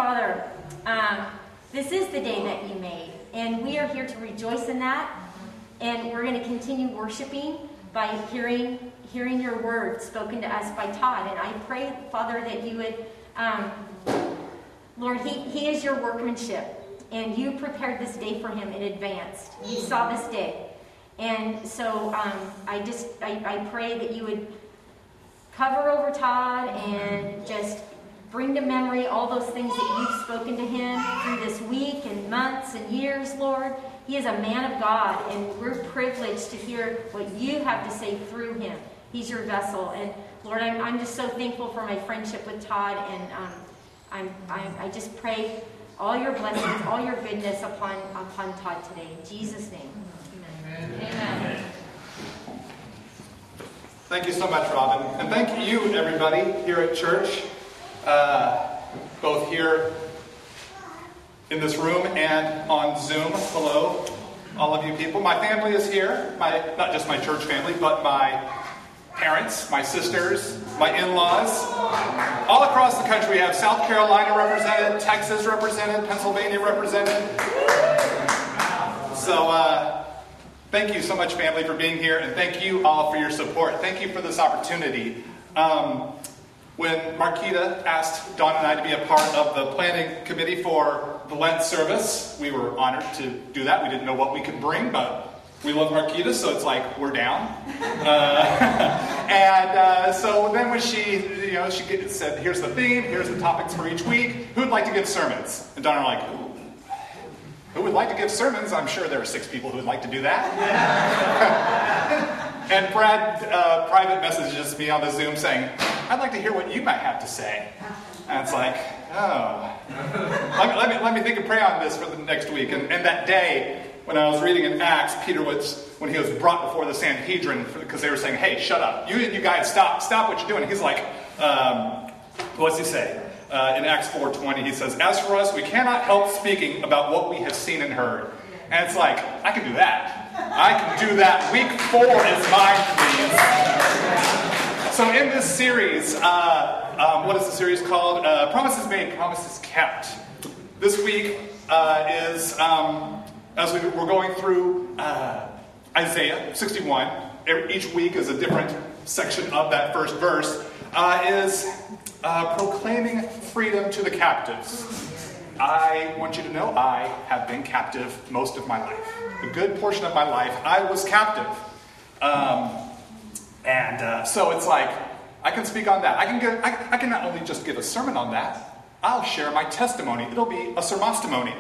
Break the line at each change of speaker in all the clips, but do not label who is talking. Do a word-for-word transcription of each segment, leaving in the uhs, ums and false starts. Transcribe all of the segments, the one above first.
Father, um, this is the day that you made, and we are here to rejoice in that, and we're going to continue worshiping by hearing hearing your word spoken to us by Todd. And I pray, Father, that you would, um, Lord, he, he is your workmanship, and you prepared this day for him in advance. You saw this day. And so um, I just, I, I pray that you would cover over Todd and just bring to memory all those things that you've spoken to him through this week and months and years, Lord. He is a man of God, and we're privileged to hear what you have to say through him. He's your vessel. And Lord, I'm, I'm just so thankful for my friendship with Todd, and um, I'm, I'm, I just pray all your blessings, all your goodness upon, upon Todd today. In Jesus' name, amen. Amen. Amen.
Thank you so much, Robin. And thank you, everybody, here at church, uh, both here in this room and on Zoom. Hello, all of you people. My family is here. My not just my church family, but my parents, my sisters, my in-laws. All across the country, we have South Carolina represented, Texas represented, Pennsylvania represented. So, uh, thank you so much, family, for being here, and thank you all for your support. Thank you for this opportunity. Um, when Marquita asked Dawn and I to be a part of the planning committee for the Lent service, we were honored to do that. We didn't know what we could bring, but we love Marquita, so it's like, we're down. Uh, and uh, so then when she, you know, she said, here's the theme, here's the topics for each week, who'd like to give sermons? And Dawn and I were like, ooh. Who would like to give sermons? I'm sure there are six people who would like to do that. And Brad uh, private messages me on the Zoom saying, I'd like to hear what you might have to say. And it's like, oh. Let me, let me, let me think and pray on this for the next week. And, and that day, when I was reading in Acts, Peter was, when he was brought before the Sanhedrin, because they were saying, hey, shut up. You you guys, stop. Stop what you're doing. He's like, um, what's he say? Uh, in Acts four twenty, he says, as for us, we cannot help speaking about what we have seen and heard. And it's like, I can do that. I can do that. Week four is mine, please. So in this series, uh, um, what is the series called? Uh, Promises Made, Promises Kept. This week uh, is, um, as we, we're going through uh, Isaiah sixty-one, each week is a different section of that first verse, uh, is uh, proclaiming freedom to the captives. I want you to know I have been captive most of my life. A good portion of my life, I was captive. Um, and uh, so it's like, I can speak on that. I can give, I, I can not only just give a sermon on that, I'll share my testimony. It'll be a sermostimony.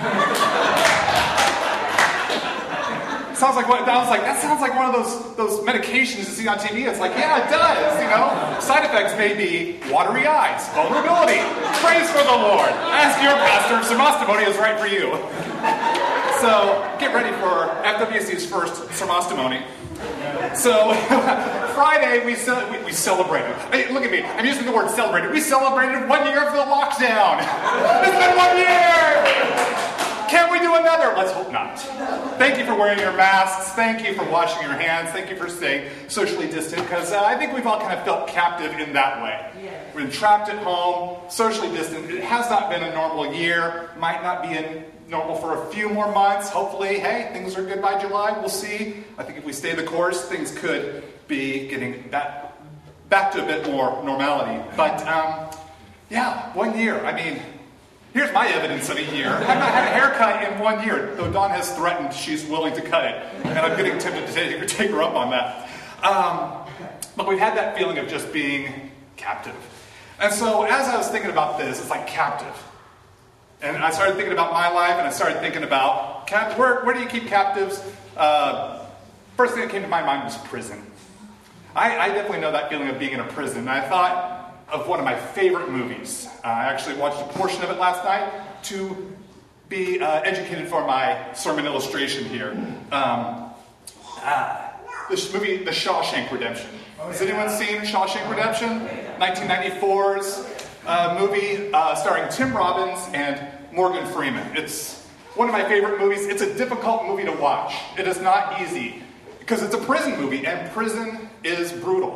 Sounds like what? I was like, that sounds like one of those those medications you see on T V. It's like, yeah, it does. You know, side effects may be watery eyes, vulnerability. Praise for the Lord. Ask your pastor if sermostimony is right for you. So get ready for F W C's first sermostimony. So Friday we, ce- we we celebrated. Hey, look at me. I'm using the word celebrated. We celebrated one year of the lockdown. It's been one year. Can we do another? Let's hope not. Thank you for wearing your masks. Thank you for washing your hands. Thank you for staying socially distant, because uh, I think we've all kind of felt captive in that way. We've been trapped at home, socially distant. It has not been a normal year. Might not be in normal for a few more months. Hopefully, hey, things are good by July. We'll see. I think if we stay the course, things could be getting back, back to a bit more normality. But, um, yeah, one year. I mean, here's my evidence of a year. I've not had a haircut in one year, though Dawn has threatened she's willing to cut it. And I'm getting tempted to take her, take her up on that. Um, but we've had that feeling of just being captive. And so as I was thinking about this, it's like captive. And I started thinking about my life, and I started thinking about, cap- where, where do you keep captives? Uh, first thing that came to my mind was prison. I, I definitely know that feeling of being in a prison. And I thought of one of my favorite movies. Uh, I actually watched a portion of it last night to be uh, educated for my sermon illustration here. Um, uh, this movie, The Shawshank Redemption. Has anyone seen Shawshank Redemption? nineteen ninety-four's uh, movie uh, starring Tim Robbins and Morgan Freeman. It's one of my favorite movies. It's a difficult movie to watch. It is not easy because it's a prison movie, and prison is brutal.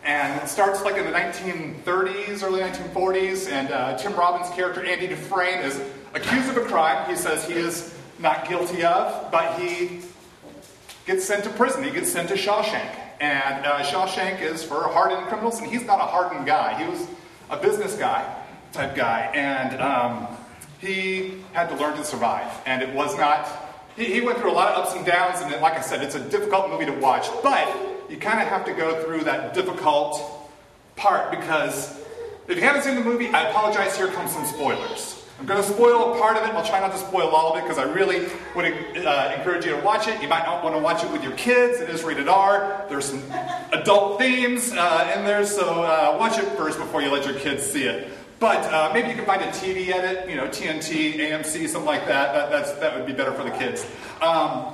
And it starts like in the nineteen thirties, early nineteen forties, and uh, Tim Robbins' character, Andy Dufresne, is accused of a crime he says he is not guilty of, but he gets sent to prison. He gets sent to Shawshank. And uh, Shawshank is for hardened criminals, and he's not a hardened guy. He was a business guy type guy, and um, he had to learn to survive. And it was not, he, he went through a lot of ups and downs, and like I said, it's a difficult movie to watch, but you kind of have to go through that difficult part, because if you haven't seen the movie, I apologize, here comes some spoilers. I'm going to spoil a part of it. I'll try not to spoil all of it, because I really would uh, encourage you to watch it. You might not want to watch it with your kids. It is rated R. There's some adult themes uh, in there, so uh, watch it first before you let your kids see it. But uh, maybe you can find a T V edit, you know, T N T, A M C, something like that. That, that's, that would be better for the kids. Um,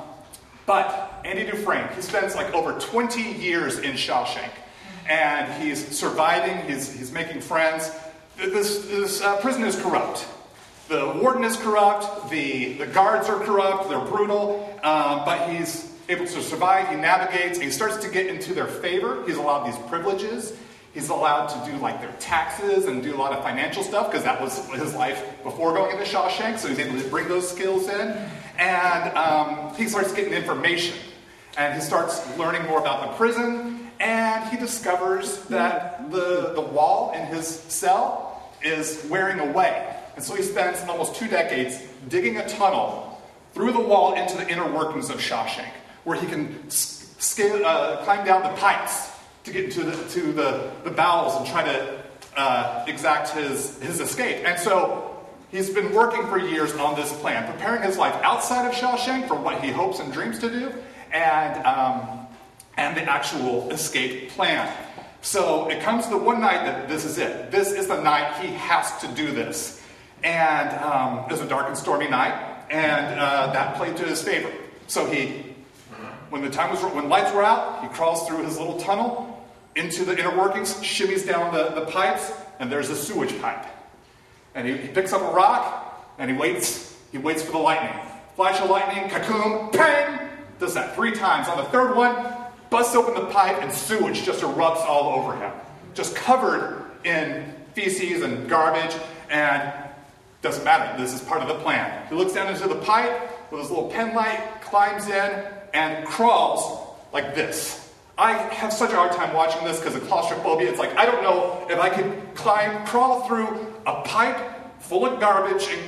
but Andy Dufresne, he spends like over twenty years in Shawshank. And he's surviving. He's, he's making friends. This, this uh, prison is corrupt. The warden is corrupt, the, the guards are corrupt, they're brutal, um, but he's able to survive, he navigates, he starts to get into their favor. He's allowed these privileges. He's allowed to do like their taxes and do a lot of financial stuff, because that was his life before going into Shawshank, so he's able to bring those skills in. And um, he starts getting information, and he starts learning more about the prison, and he discovers that the, the wall in his cell is wearing away. And so he spends almost two decades digging a tunnel through the wall into the inner workings of Shawshank, where he can scale, uh, climb down the pipes to get into the, to the, the bowels and try to uh, exact his, his escape. And so he's been working for years on this plan, preparing his life outside of Shawshank for what he hopes and dreams to do, and, um, and the actual escape plan. So it comes to the one night that this is it. This is the night he has to do this. And um, it was a dark and stormy night, and uh, that played to his favor. So he, when the time was, when lights were out, he crawls through his little tunnel into the inner workings, shimmies down the, the pipes, and there's a sewage pipe. And he, he picks up a rock, and he waits. He waits for the lightning. Flash of lightning, kakoom, bang! Does that three times. On the third one, busts open the pipe, and sewage just erupts all over him, just covered in feces and garbage, and doesn't matter. This is part of the plan. He looks down into the pipe with his little pen light, climbs in, and crawls like this. I have such a hard time watching this because of claustrophobia. It's like, I don't know if I could climb, crawl through a pipe full of garbage and,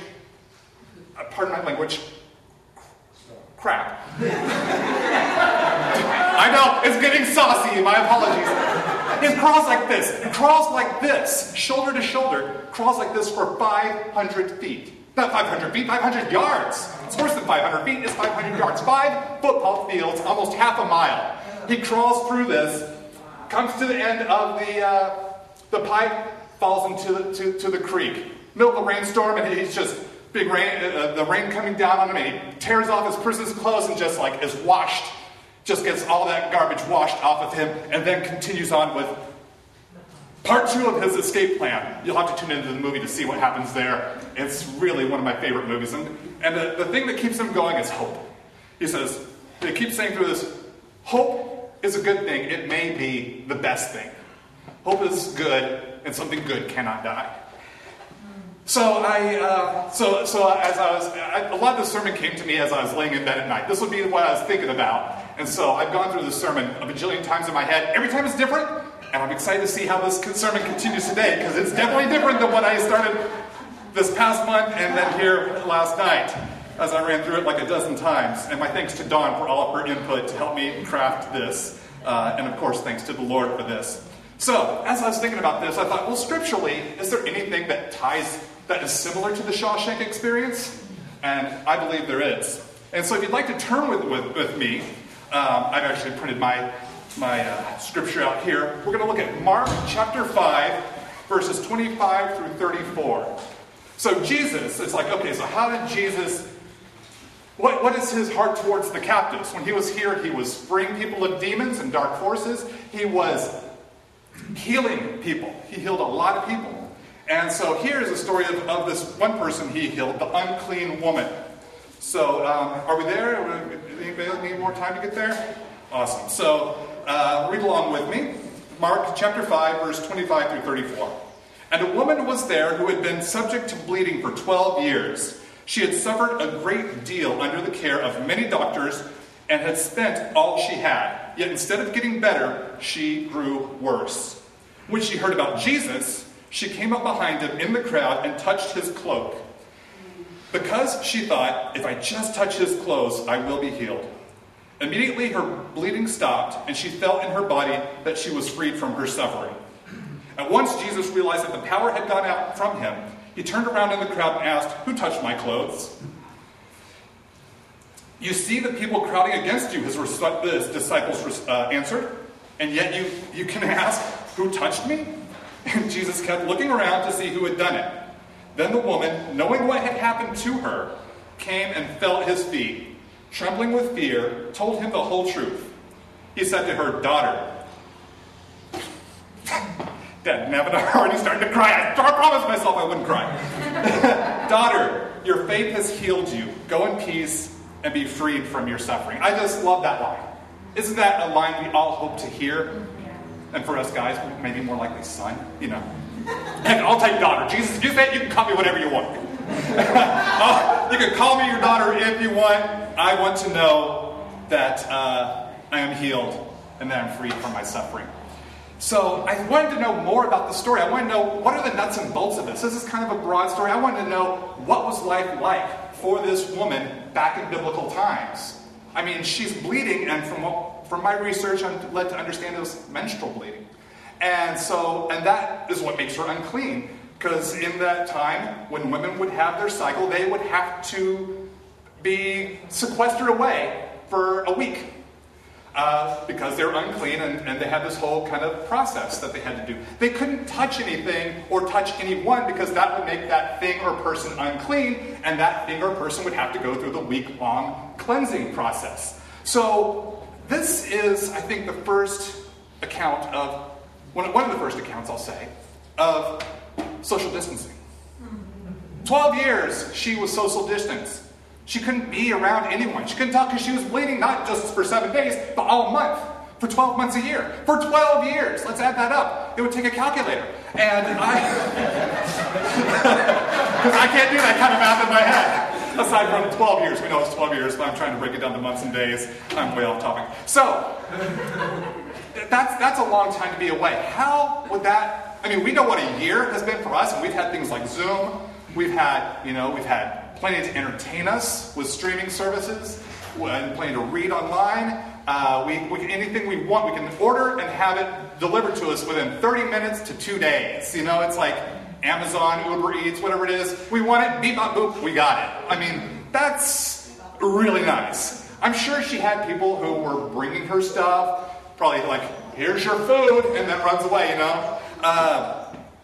uh, pardon my language, crap. I know, it's getting saucy, my apologies. He crawls like this. He crawls like this, shoulder to shoulder, crawls like this for five hundred feet. Not five hundred feet, five hundred yards. It's worse than five hundred feet, it's five hundred yards. Five football fields, almost half a mile. He crawls through this, comes to the end of the, uh, the pipe, falls into the, to, to the creek. Middle of a rainstorm, and he's just, big rain, uh, the rain coming down on him, and he tears off his prison's clothes and just like is washed. Just gets all that garbage washed off of him, and then continues on with part two of his escape plan. You'll have to tune into the movie to see what happens there. It's really one of my favorite movies. And, and the, the thing that keeps him going is hope. He says, they keep saying through this, hope is a good thing. It may be the best thing. Hope is good, and something good cannot die. So I, uh, so so as I was, I, a lot of the sermon came to me as I was laying in bed at night. This would be what I was thinking about, and so I've gone through the sermon a bajillion times in my head. Every time it's different, and I'm excited to see how this sermon continues today, because it's definitely different than what I started this past month and then here last night, as I ran through it like a dozen times. And my thanks to Dawn for all of her input to help me craft this, uh, and of course thanks to the Lord for this. So as I was thinking about this, I thought, well, scripturally, is there anything that ties that is similar to the Shawshank experience? And I believe there is. And so if you'd like to turn with, with, with me, um, I've actually printed my, my uh, scripture out here. We're going to look at Mark chapter five, verses twenty-five through thirty-four. So Jesus, it's like, okay, so how did Jesus, what, what is his heart towards the captives? When he was here, he was freeing people of demons and dark forces. He was healing people. He healed a lot of people. And so here's a story of, of this one person he healed, the unclean woman. So um, are we there? Anybody need more time to get there? Awesome. So uh, read along with me. Mark chapter five, verse twenty-five through thirty-four. And a woman was there who had been subject to bleeding for twelve years. She had suffered a great deal under the care of many doctors and had spent all she had. Yet instead of getting better, she grew worse. When she heard about Jesus, she came up behind him in the crowd and touched his cloak. Because she thought, if I just touch his clothes, I will be healed. Immediately her bleeding stopped, and she felt in her body that she was freed from her suffering. And once Jesus realized that the power had gone out from him, he turned around in the crowd and asked, "Who touched my clothes?" "You see the people crowding against you," his, his disciples uh, answered, "and yet you, you can ask, 'Who touched me?'" And Jesus kept looking around to see who had done it. Then the woman, knowing what had happened to her, came and fell at his feet. Trembling with fear, told him the whole truth. He said to her, "Daughter," Dad, Nevin, I'm already starting to cry. I promised myself I wouldn't cry. "Daughter, your faith has healed you. Go in peace and be freed from your suffering." I just love that line. Isn't that a line we all hope to hear? And for us guys, maybe more likely son, you know. Heck, I'll take daughter. Jesus, if you say it, you can call me whatever you want. uh, you can call me your daughter if you want. I want to know that uh, I am healed and that I'm freed from my suffering. So I wanted to know more about the story. I wanted to know, what are the nuts and bolts of this? This is kind of a broad story. I wanted to know, what was life like for this woman back in biblical times? I mean, she's bleeding, and from what, from my research, I'm led to understand it was menstrual bleeding. And so, and that is what makes her unclean. Because in that time, when women would have their cycle, they would have to be sequestered away for a week. Uh, because they're unclean, and, and they had this whole kind of process that they had to do. They couldn't touch anything or touch anyone, because that would make that thing or person unclean, and that thing or person would have to go through the week-long cleansing process. So this is, I think, the first account of, one, one of the first accounts, I'll say, of social distancing. Twelve years she was social distanced. She couldn't be around anyone. She couldn't talk because she was bleeding not just for seven days, but all month. For twelve months a year. For twelve years. Let's add that up. It would take a calculator. And I... Because I can't do that kind of math in my head. Aside from twelve years. We know it's twelve years, but I'm trying to break it down to months and days. I'm way off topic. So, that's, that's a long time to be away. How would that... I mean, we know what a year has been for us, and we've had things like Zoom. We've had, you know, we've had plenty to entertain us with streaming services, and plenty to read online. Uh, we, we can, anything we want, we can order and have it delivered to us within thirty minutes to two days. You know, it's like Amazon, Uber Eats, whatever it is. We want it, beep, bop, boop, we got it. I mean, that's really nice. I'm sure she had people who were bringing her stuff, probably like, "Here's your food," and then runs away, you know. Uh,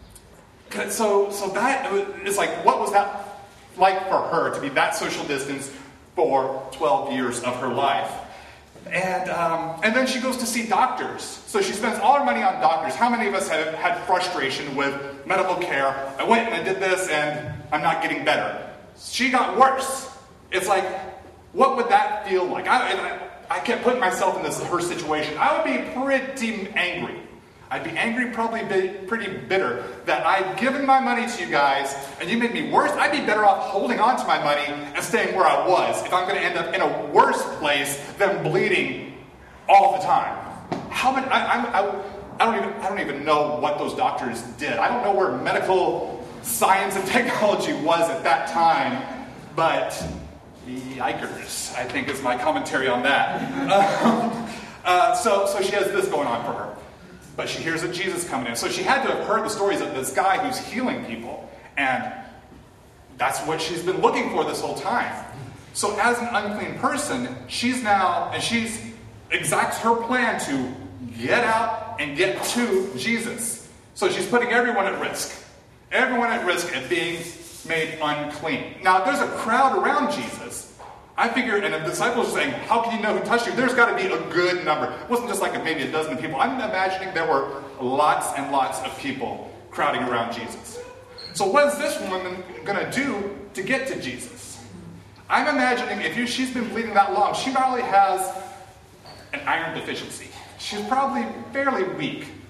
so, so that is like, what was that like for her to be that social distance for twelve years of her life? And um, and then she goes to see doctors. So she spends all her money on doctors. How many of us have had frustration with medical care? I went and I did this and I'm not getting better. She got worse. It's like, what would that feel like? I, and I, I kept putting myself in this her situation. I would be pretty angry. I'd be angry, probably be pretty bitter, that I'd given my money to you guys, and you made me worse. I'd be better off holding on to my money and staying where I was if I'm going to end up in a worse place than bleeding all the time. How many, I, I, I, I don't even I don't even know what those doctors did. I don't know where medical science and technology was at that time, but yikers, I think is my commentary on that. Uh, uh, so, so she has this going on for her. But she hears that Jesus is coming in. So she had to have heard the stories of this guy who's healing people. And that's what she's been looking for this whole time. So as an unclean person, she's now, and she's exacts her plan to get out and get to Jesus. So she's putting everyone at risk. Everyone at risk of being made unclean. Now, there's a crowd around Jesus. I figure, and the disciples are saying, "How can you know who touched you?" There's got to be a good number. It wasn't just like maybe a dozen people. I'm imagining there were lots and lots of people crowding around Jesus. So what is this woman going to do to get to Jesus? I'm imagining if you, she's been bleeding that long, she probably has an iron deficiency. She's probably fairly weak.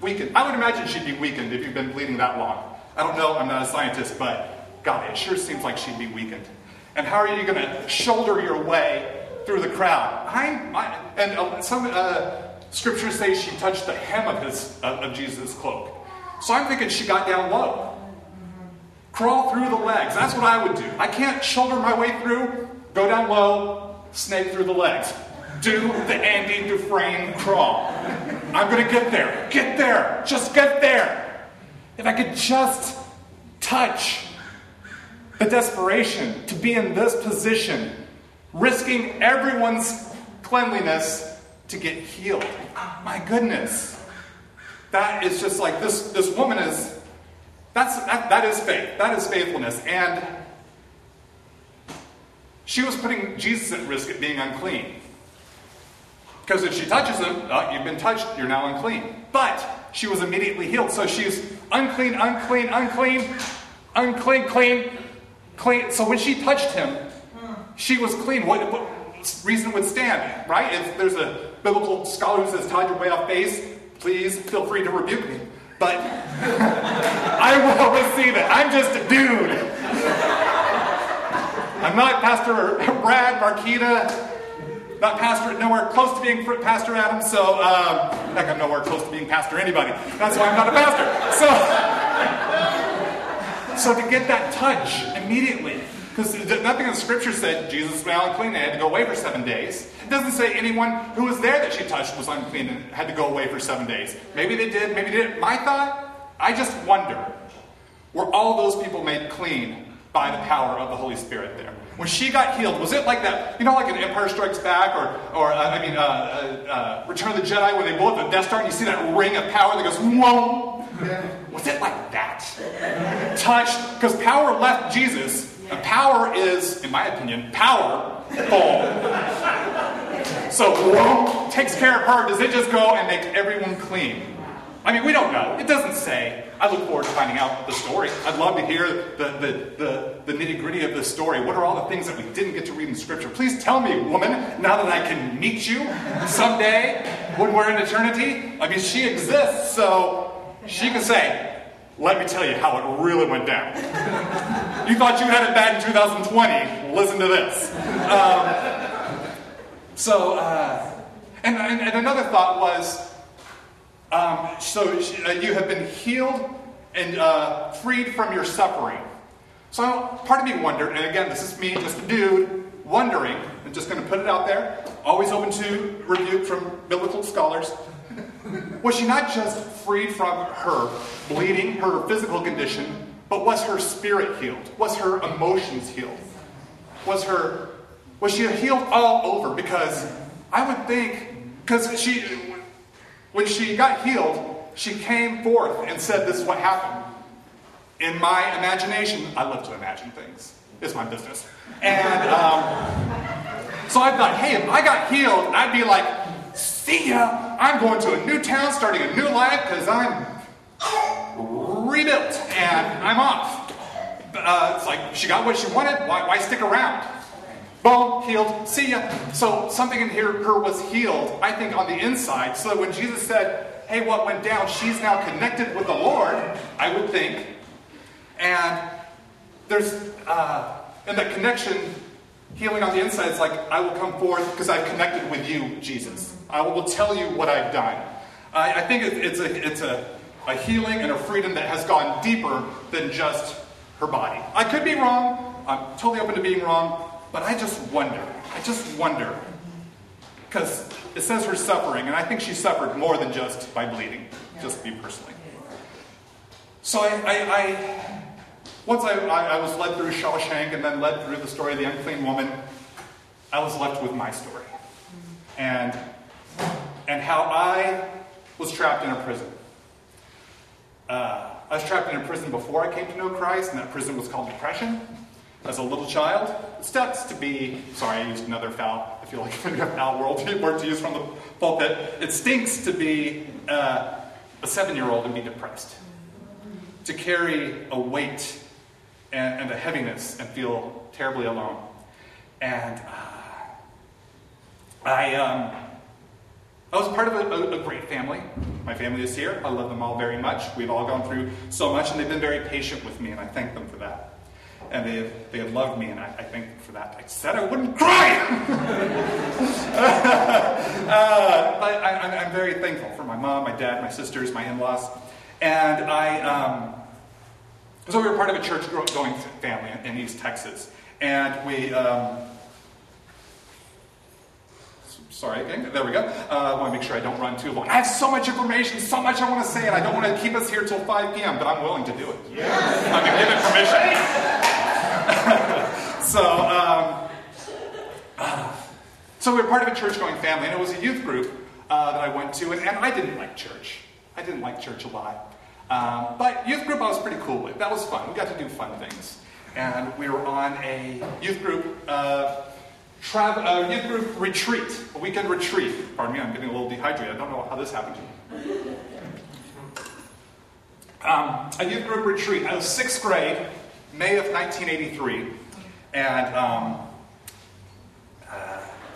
weakened. I would imagine she'd be weakened if you've been bleeding that long. I don't know, I'm not a scientist, but God, it sure seems like she'd be weakened. And how are you going to shoulder your way through the crowd? I'm, I, and uh, some uh, scriptures say she touched the hem of his uh, of Jesus' cloak. So I'm thinking she got down low. Crawl through the legs. That's what I would do. I can't shoulder my way through. Go down low, snake through the legs. Do the Andy Dufresne crawl. I'm going to get there. Get there. Just get there. If I could just touch the desperation to be in this position, risking everyone's cleanliness to get healed. My goodness. That is just like, this, this woman is, that's, that, that is faith. That is faithfulness. And she was putting Jesus at risk at being unclean. Because if she touches him, oh, you've been touched, you're now unclean. But she was immediately healed. So she's unclean, unclean, unclean, unclean, clean, clean. So when she touched him, she was clean. What, what reason would stand, right? If there's a biblical scholar who says, Todd, you're way off base, please feel free to rebuke me. But I will receive it. I'm just a dude. I'm not Pastor Brad, Marquita, not Pastor, nowhere close to being Pastor Adam, so, um, heck, I'm nowhere close to being Pastor anybody. That's why I'm not a pastor. So, so to get that touch immediately, because nothing in the scripture said Jesus was now unclean and had to go away for seven days. It doesn't say anyone who was there that she touched was unclean and had to go away for seven days. Maybe they did, maybe they didn't. My thought, I just wonder, were all those people made clean by the power of the Holy Spirit there? When she got healed, was it like that, you know, like in Empire Strikes Back, or, or uh, I mean, uh, uh, uh, Return of the Jedi, when they blow up the Death Star and you see that ring of power that goes, whoa? Was it like that? Touched, because power left Jesus. And power is, in my opinion, powerful. So, whoa, takes care of her. Does it just go and make everyone clean? I mean, we don't know. It doesn't say. I look forward to finding out the story. I'd love to hear the, the, the, the nitty-gritty of this story. What are all the things that we didn't get to read in Scripture? Please tell me, woman, now that I can meet you someday when we're in eternity. I mean, she exists, so she can say, let me tell you how it really went down. You thought you had it bad in two thousand twenty. Listen to this. Um, so, uh, and, and, and another thought was, um, so uh, you have been healed and uh, freed from your suffering. So part of me wondered, and again, this is me, just a dude, wondering, I'm just going to put it out there, always open to rebuke from biblical scholars. Was she not just freed from her bleeding, her physical condition, but was her spirit healed? Was her emotions healed? Was her, was she healed all over? Because I would think, because she, when she got healed, she came forth and said, this is what happened. In my imagination, I love to imagine things. It's my business. And um, so I thought, hey, if I got healed, I'd be like, see ya. I'm going to a new town, starting a new life, because I'm rebuilt, and I'm off. Uh, it's like, she got what she wanted, why, why stick around? Boom, healed, see ya. So something in here, her was healed, I think, on the inside, so that when Jesus said, hey, what went down, she's now connected with the Lord, I would think. And there's, uh, and that connection, healing on the inside, is like, I will come forth because I've connected with you, Jesus. I will tell you what I've done. I, I think it, it's, a, it's a, a healing and a freedom that has gone deeper than just her body. I could be wrong. I'm totally open to being wrong. But I just wonder. I just wonder. Because it says her suffering, and I think she suffered more than just by bleeding. Just me personally. So I, I, I once I, I, I was led through Shawshank and then led through the story of the unclean woman, I was left with my story. And and how I was trapped in a prison. Uh, I was trapped in a prison before I came to know Christ, and that prison was called depression. As a little child, it sucks to be, sorry, I used another foul, I feel like a foul word to use from the pulpit. It stinks to be uh, a seven-year-old and be depressed. To carry a weight and, and a heaviness and feel terribly alone. And uh, I, um, I was part of a, a, a great family. My family is here. I love them all very much. We've all gone through so much, and they've been very patient with me, and I thank them for that. And they have, they have loved me, and I, I thank them for that. I said I wouldn't cry! uh, but I, I'm very thankful for my mom, my dad, my sisters, my in-laws. And I, um, so we were part of a church-going family in East Texas. And we, um, sorry, okay, there we go. Uh, I want to make sure I don't run too long. I have so much information, so much I want to say, and I don't want to keep us here till five p.m., but I'm willing to do it. Yes. I'm given permission. so, um, uh, so we were part of a church-going family, and it was a youth group uh, that I went to, and, and I didn't like church. I didn't like church a lot. Um, but youth group I was pretty cool with. That was fun. We got to do fun things. And we were on a youth group uh, travel, uh, youth group retreat, a weekend retreat. Pardon me, I'm getting a little dehydrated. I don't know how this happened to me. Um, a youth group retreat. I was sixth grade, May of nineteen eighty-three, and um, uh,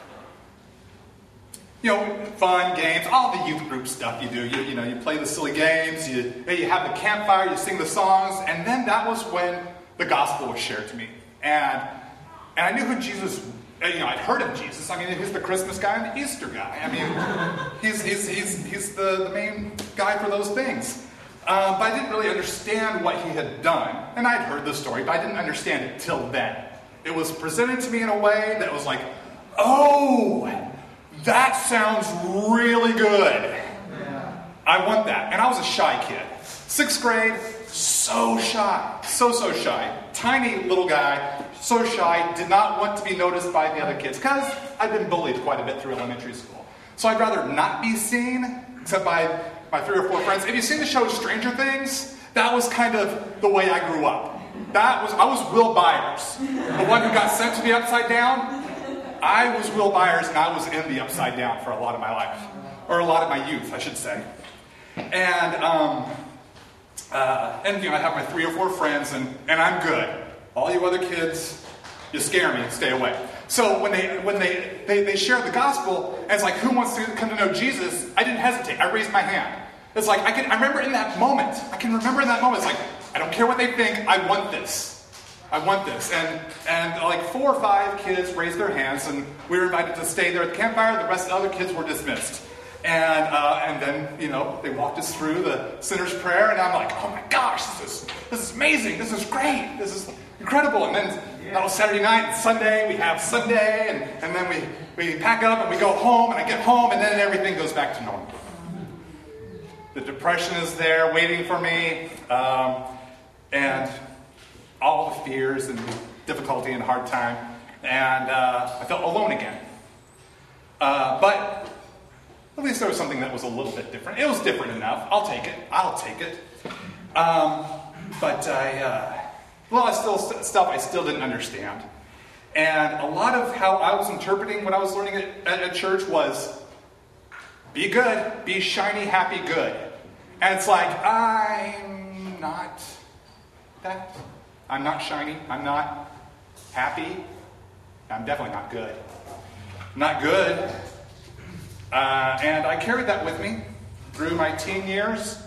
you know, fun games, all the youth group stuff you do. You, you know, you play the silly games. You you have the campfire. You sing the songs, and then that was when the gospel was shared to me, and and I knew who Jesus. You know, I'd heard of Jesus. I mean, he's the Christmas guy and the Easter guy. I mean, he's he's he's he's the, the main guy for those things. Um, but I didn't really understand what he had done, and I'd heard the story, but I didn't understand it till then. It was presented to me in a way that was like, oh, that sounds really good. I want that. And I was a shy kid. Sixth grade, so shy. So, so shy. Tiny little guy, so shy, did not want to be noticed by the other kids, because I'd been bullied quite a bit through elementary school. So I'd rather not be seen, except by my three or four friends. If you've seen the show Stranger Things, that was kind of the way I grew up. That was, I was Will Byers, the one who got sent to the Upside Down. I was Will Byers, and I was in the Upside Down for a lot of my life. Or a lot of my youth, I should say. And, um, uh, and you know, I have my three or four friends, and, and I'm good. All you other kids, you scare me, stay away. So when they when they, they, they share the gospel, and it's like, who wants to come to know Jesus? I didn't hesitate. I raised my hand. It's like, I can I remember in that moment, I can remember in that moment, it's like, I don't care what they think, I want this. I want this. And and like four or five kids raised their hands, and we were invited to stay there at the campfire. The rest of the other kids were dismissed. And uh, and then, you know, they walked us through the sinner's prayer, and I'm like, oh my gosh, this is this is amazing, this is great, this is incredible. And then that was Saturday night, and Sunday, we have Sunday, and, and then we, we pack up and we go home, and I get home, and then everything goes back to normal. The depression is there waiting for me, um, and all the fears and difficulty and hard time, and uh, I felt alone again. Uh, but at least there was something that was a little bit different. It was different enough. I'll take it. I'll take it. Um, but I, uh, a lot of still st- stuff I still didn't understand. And a lot of how I was interpreting what I was learning at, at, at church was, be good, be shiny, happy, good. And it's like, I'm not that. I'm not shiny. I'm not happy. I'm definitely not good. Not good. Uh, and I carried that with me through my teen years.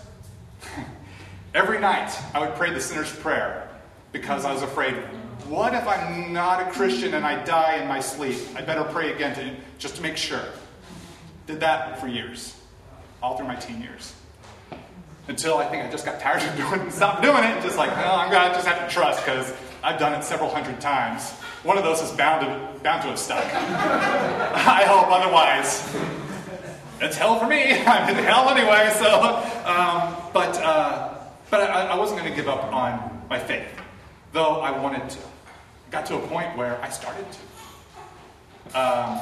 Every night I would pray the sinner's prayer because I was afraid, what if I'm not a Christian and I die in my sleep? I better pray again to, just to make sure. Did that for years. All through my teen years. Until I think I just got tired of doing it and stopped doing it. And just like, well, I'm going to just have to trust because I've done it several hundred times. One of those is bound to, bound to have stuck. I hope otherwise. It's hell for me. I'm in hell anyway. So, um, but uh, but I, I wasn't going to give up on my faith, though I wanted to. I got to a point where I started to. Um,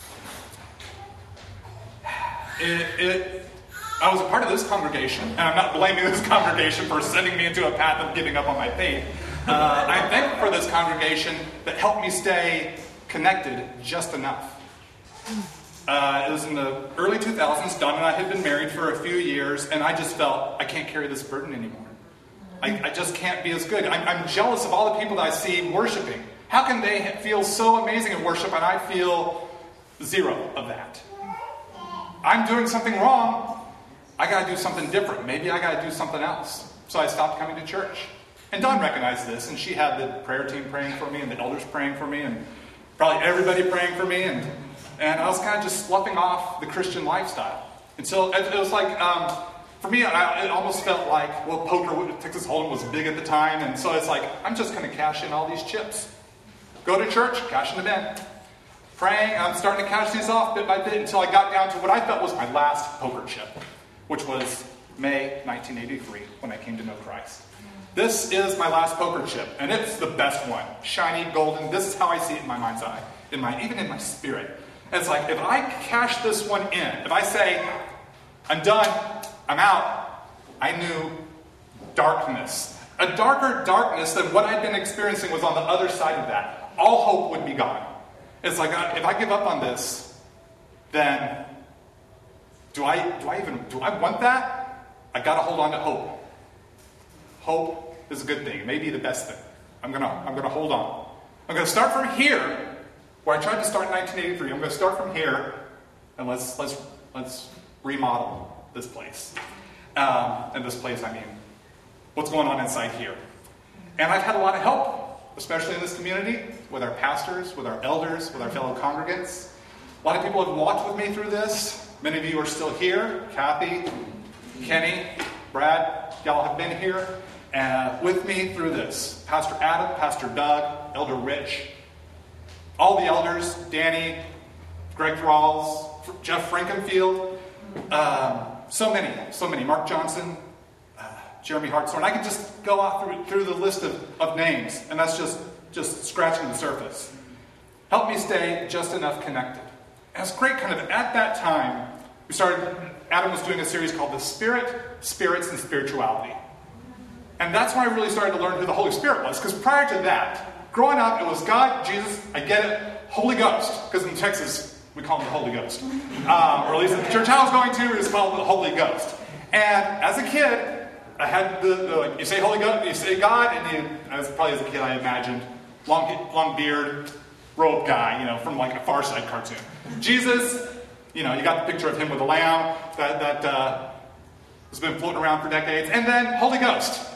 it, it, I was a part of this congregation, and I'm not blaming this congregation for sending me into a path of giving up on my faith. Uh, I'm thankful for this congregation that helped me stay connected just enough. Uh, it was in the early two thousands. Don and I had been married for a few years, and I just felt, I can't carry this burden anymore. I, I just can't be as good. I'm, I'm jealous of all the people that I see worshiping. How can they feel so amazing in worship, and I feel zero of that? I'm doing something wrong. I got to do something different. Maybe I got to do something else. So I stopped coming to church. And Dawn recognized this, and she had the prayer team praying for me, and the elders praying for me, and probably everybody praying for me, and, and I was kind of just sloughing off the Christian lifestyle. And so it, it was like, um, for me, I, it almost felt like, well, poker, Texas Hold'em was big at the time, and so it's like, I'm just going to cash in all these chips. Go to church, cash in the bin. Praying, I'm starting to cash these off bit by bit until I got down to what I felt was my last poker chip, which was May nineteen eighty-three, when I came to know Christ. This is my last poker chip, and it's the best one. Shiny, golden. This is how I see it in my mind's eye, in my, even in my spirit. And it's like, if I cash this one in, if I say, I'm done, I'm out, I knew darkness. A darker darkness than what I'd been experiencing was on the other side of that. All hope would be gone. It's like, if I give up on this, then do I, do I even, do I want that? I gotta hold on to hope. Hope is a good thing. It may be the best thing. I'm gonna, I'm gonna hold on. I'm gonna start from here, where I tried to start in nineteen eighty-three. I'm gonna start from here, and let's let's let's remodel this place. Um, and this place, I mean, what's going on inside here. And I've had a lot of help, especially in this community, with our pastors, with our elders, with our fellow congregants. A lot of people have walked with me through this. Many of you are still here. Kathy, Kenny, Brad, y'all have been here uh, with me through this. Pastor Adam, Pastor Doug, Elder Rich, all the elders, Danny, Greg Thralls, Jeff Frankenfield, um, so many, so many. Mark Johnson, uh, Jeremy Hartshorn. I could just go off through, through the list of, of names, and that's just, just scratching the surface. Help me stay just enough connected. And it's great, kind of at that time, we started, Adam was doing a series called The Spirit, Spirits, and Spirituality. And that's when I really started to learn who the Holy Spirit was, because prior to that, growing up, it was God, Jesus, I get it, Holy Ghost, because in Texas, we call him the Holy Ghost. Um, or at least at the church I was going to, it was called the Holy Ghost. And as a kid, I had the, the like, you say Holy Ghost, you say God, and you, as probably as a kid I imagined, long, long beard, robe guy, you know, from like a Far Side cartoon. Jesus, you know, you got the picture of him with a lamb that, that uh, has been floating around for decades. And then Holy Ghost.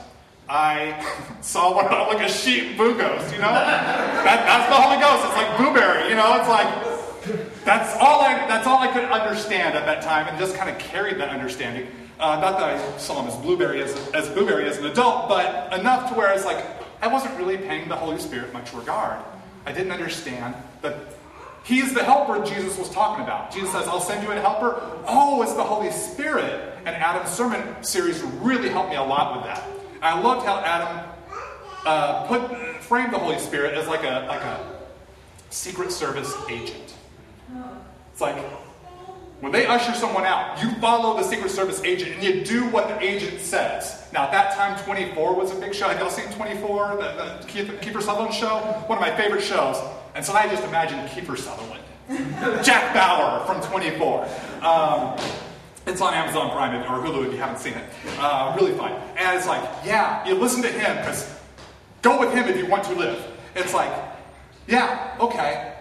I saw one like a sheep boo ghost, you know? That, that's the Holy Ghost. It's like Blueberry, you know? It's like, that's all I, that's all I could understand at that time, and just kind of carried that understanding. Uh, not that I saw him as Blueberry as, as Blueberry as an adult, but enough to where it's like, I wasn't really paying the Holy Spirit much regard. I didn't understand that He's the helper Jesus was talking about. Jesus says, I'll send you a helper. Oh, it's the Holy Spirit. And Adam's sermon series really helped me a lot with that. I loved how Adam uh, put framed the Holy Spirit as like a like a Secret Service agent. It's like, when they usher someone out, you follow the Secret Service agent and you do what the agent says. Now, at that time, twenty-four was a big show. Have y'all seen twenty-four, the, the Kiefer Sutherland show? One of my favorite shows. And so I just imagined Kiefer Sutherland. Jack Bauer from twenty-four. Um, it's on Amazon Prime or Hulu if you haven't seen it. Uh, really fun. And it's like, yeah, you listen to him because go with him if you want to live. It's like, yeah, okay.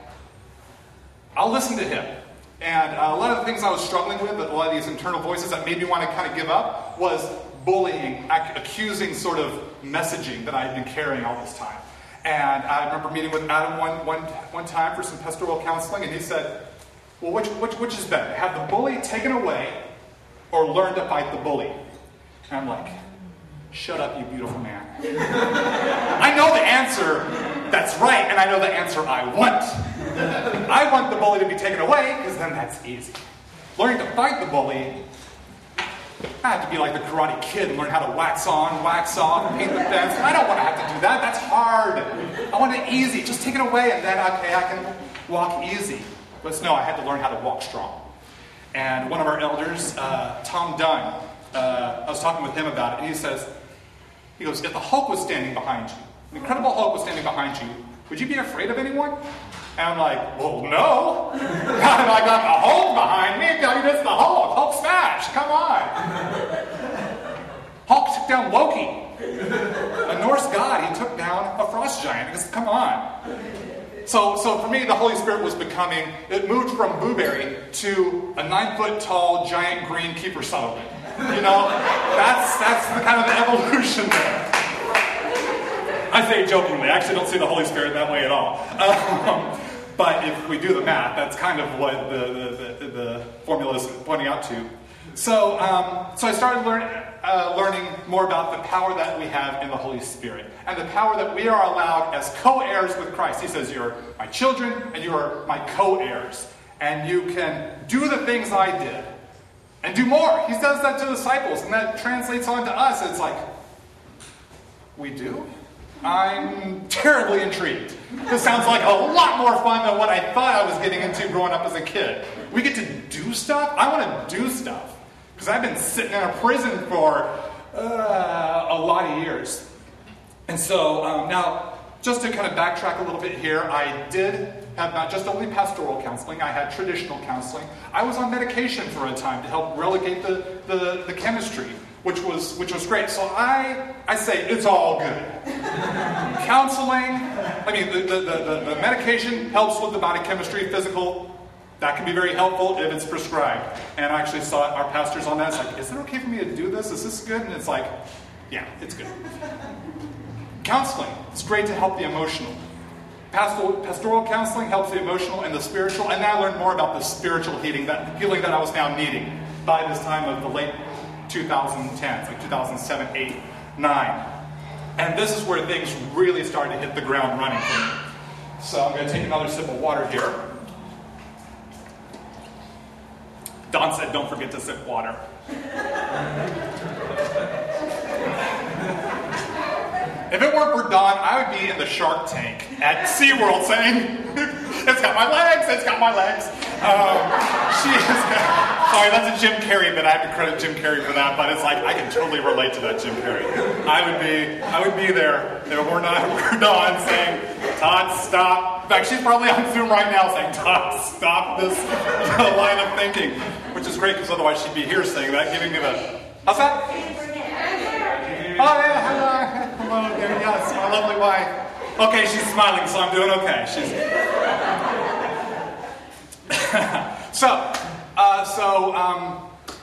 I'll listen to him. And uh, a lot of the things I was struggling with, a lot of these internal voices that made me want to kind of give up, was bullying, ac- accusing sort of messaging that I had been carrying all this time. And I remember meeting with Adam one, one, one time for some pastoral counseling, and he said, well, which, which, which is better? Have the bully taken away or learn to fight the bully? And I'm like, shut up, you beautiful man. I know the answer that's right, and I know the answer I want. I want the bully to be taken away, because then that's easy. Learning to fight the bully, I have to be like the Karate Kid and learn how to wax on, wax off, paint the fence. I don't want to have to do that. That's hard. I want it easy. Just take it away, and then, okay, I can walk easy. But no, I had to learn how to walk strong. And one of our elders, uh, Tom Dunn, uh, I was talking with him about it, and he says, he goes, if the Hulk was standing behind you, the Incredible Hulk was standing behind you, would you be afraid of anyone? And I'm like, well, no. God, if I got the Hulk behind me, it's the Hulk. Hulk smash, come on. Hulk took down Loki, a Norse god. He took down a frost frost giant. Because come on. So, so for me, the Holy Spirit was becoming, it moved from Boo Berry to a nine-foot tall, giant green Kiefer Sutherland. You know, that's that's the kind of the evolution there. I say it jokingly. I actually don't see the Holy Spirit that way at all. Um, but if we do the math, that's kind of what the, the, the, the formula is pointing out to. So, um, so I started learn, uh, learning more about the power that we have in the Holy Spirit and the power that we are allowed as co-heirs with Christ. He says, you're my children and you are my co-heirs. And you can do the things I did and do more. He says that to the disciples, and that translates on to us. It's like, we do? I'm terribly intrigued. This sounds like a lot more fun than what I thought I was getting into growing up as a kid. We get to do stuff? I want to do stuff. Because I've been sitting in a prison for uh, a lot of years. And so um, now, just to kind of backtrack a little bit here, I did have not just only pastoral counseling, I had traditional counseling. I was on medication for a time to help relegate the, the, the chemistry, which was which was great. So I I say it's all good. Counseling, I mean, the, the, the, the medication helps with the body chemistry, physical. That can be very helpful if it's prescribed. And I actually saw our pastors on that. It's like, is it okay for me to do this? Is this good? And it's like, yeah, it's good. Counseling, it's great to help the emotional. Pastoral, pastoral counseling helps the emotional and the spiritual. And now I learned more about the spiritual healing, that healing that I was now needing by this time of the late twenty tens, like two thousand seven, eight, nine. And this is where things really started to hit the ground running for me. So I'm going to take another sip of water here. Don said, don't forget to sip water. If it weren't for Don, I would be in the Shark Tank at SeaWorld saying, it's got my legs, it's got my legs. Um, she is, sorry, that's a Jim Carrey bit. I have to credit Jim Carrey for that, but it's like, I can totally relate to that Jim Carrey. I would be, I would be there if it were not for Don saying, Todd, stop. In fact, she's probably on Zoom right now saying, Todd, stop this line of thinking. Which is great, because otherwise she'd be here saying that, giving me the, how's that? Oh, yeah, hello, hello there, yes, my lovely wife. Okay, she's smiling, so I'm doing okay. She's so, uh, so um,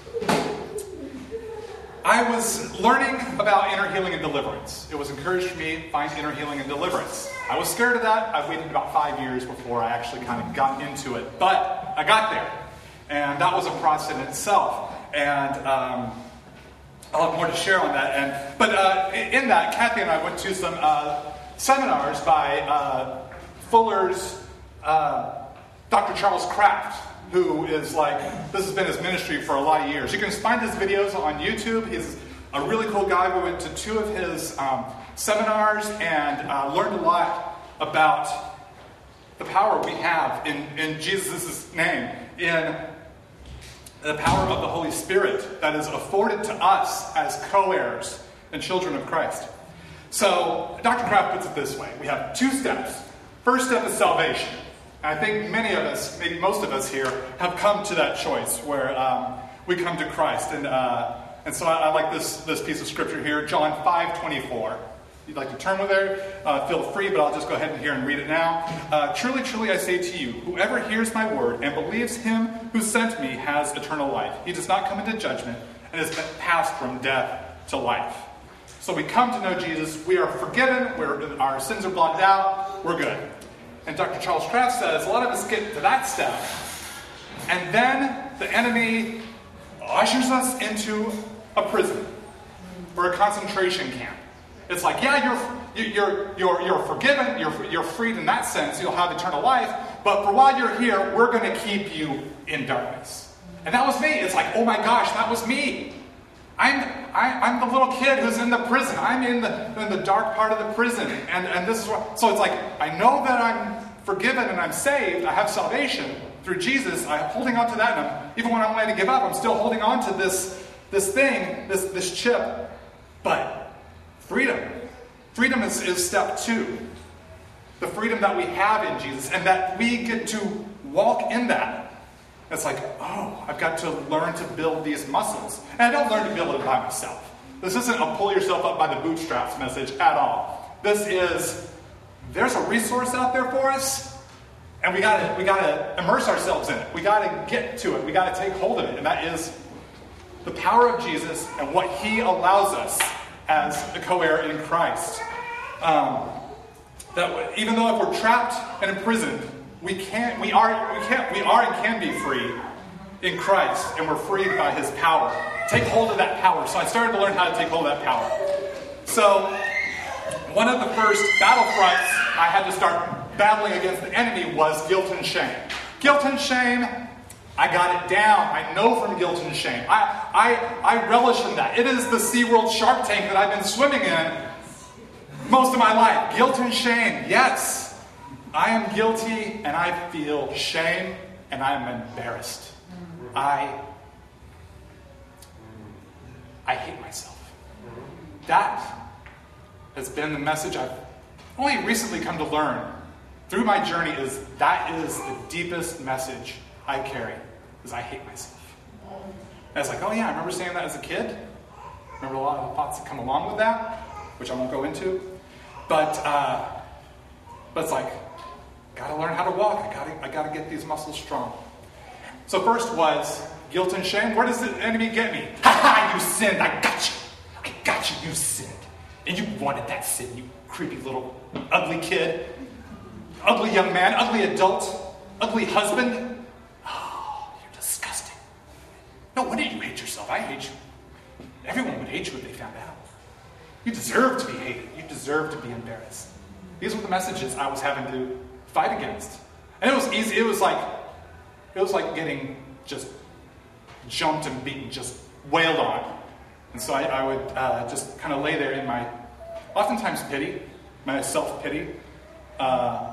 I was learning about inner healing and deliverance. It was encouraged for me to find inner healing and deliverance. I was scared of that. I waited about five years before I actually kind of got into it, but I got there, and that was a process in itself. And um, I'll have more to share on that. And but uh, in that, Kathy and I went to some uh, seminars by uh, Fuller's uh, Doctor Charles Kraft, who is like, this has been his ministry for a lot of years. You can find his videos on YouTube. He's a really cool guy. We went to two of his um, seminars and uh, learned a lot about the power we have in, in Jesus' name, in the power of the Holy Spirit that is afforded to us as co-heirs and children of Christ. So, Doctor Kraft puts it this way. We have two steps. First step is salvation. And I think many of us, maybe most of us here, have come to that choice where um, we come to Christ. And uh, and so I, I like this, this piece of scripture here, John five twenty-four. If you'd like to turn with there, uh, feel free, but I'll just go ahead and here and read it now. Uh, Truly, truly, I say to you, whoever hears my word and believes him who sent me has eternal life. He does not come into judgment and has been passed from death to life. So we come to know Jesus. We are forgiven. We're, our sins are blotted out. We're good. And Doctor Charles Kraft says a lot of us get to that step, and then the enemy ushers us into a prison or a concentration camp. It's like, yeah, you're you're you're you're forgiven, you're you're freed in that sense. You'll have eternal life, but for while you're here, we're going to keep you in darkness. And that was me. It's like, oh my gosh, that was me. I'm I, I'm the little kid who's in the prison. I'm in the in the dark part of the prison, and and this is what. So it's like, I know that I'm forgiven and I'm saved. I have salvation through Jesus. I'm holding on to that, and I'm, even when I'm ready to give up, I'm still holding on to this this thing, this this chip. But freedom, freedom is, is step two. The freedom that we have in Jesus, and that we get to walk in that. It's like, oh, I've got to learn to build these muscles. And I don't learn to build it by myself. This isn't a pull yourself up by the bootstraps message at all. This is there's a resource out there for us, and we gotta we gotta immerse ourselves in it. We gotta get to it. We gotta take hold of it, and that is the power of Jesus and what He allows us as a co-heir in Christ. Um, that even though if we're trapped and imprisoned, we can't. We are. We can't. We are and can be free in Christ, and we're freed by His power. Take hold of that power. So I started to learn how to take hold of that power. So one of the first battle fronts I had to start battling against the enemy was guilt and shame. Guilt and shame, I got it down. I know from guilt and shame. I, I, I relish in that. It is the SeaWorld Shark Tank that I've been swimming in most of my life. Guilt and shame, yes. I am guilty and I feel shame and I am embarrassed. I, I hate myself. That has been the message I've only recently come to learn through my journey. Is that is the deepest message I carry, is I hate myself. And it's like, oh yeah, I remember saying that as a kid. I remember a lot of the thoughts that come along with that, which I won't go into. But uh, but it's like, gotta learn how to walk. I gotta I gotta get these muscles strong. So first was guilt and shame. Where does the enemy get me? Ha ha! You sinned. I got you. I got you. You sinned. And you wanted that sin, you creepy little ugly kid, ugly young man, ugly adult, ugly husband. Oh, you're disgusting. No wonder you hate yourself. I hate you. Everyone would hate you if they found out. You deserve to be hated. You deserve to be embarrassed. These were the messages I was having to fight against. And it was easy. It was like, it was like getting just jumped and beaten, just wailed on. And so I, I would uh, just kind of lay there in my, oftentimes pity, my self-pity. Uh,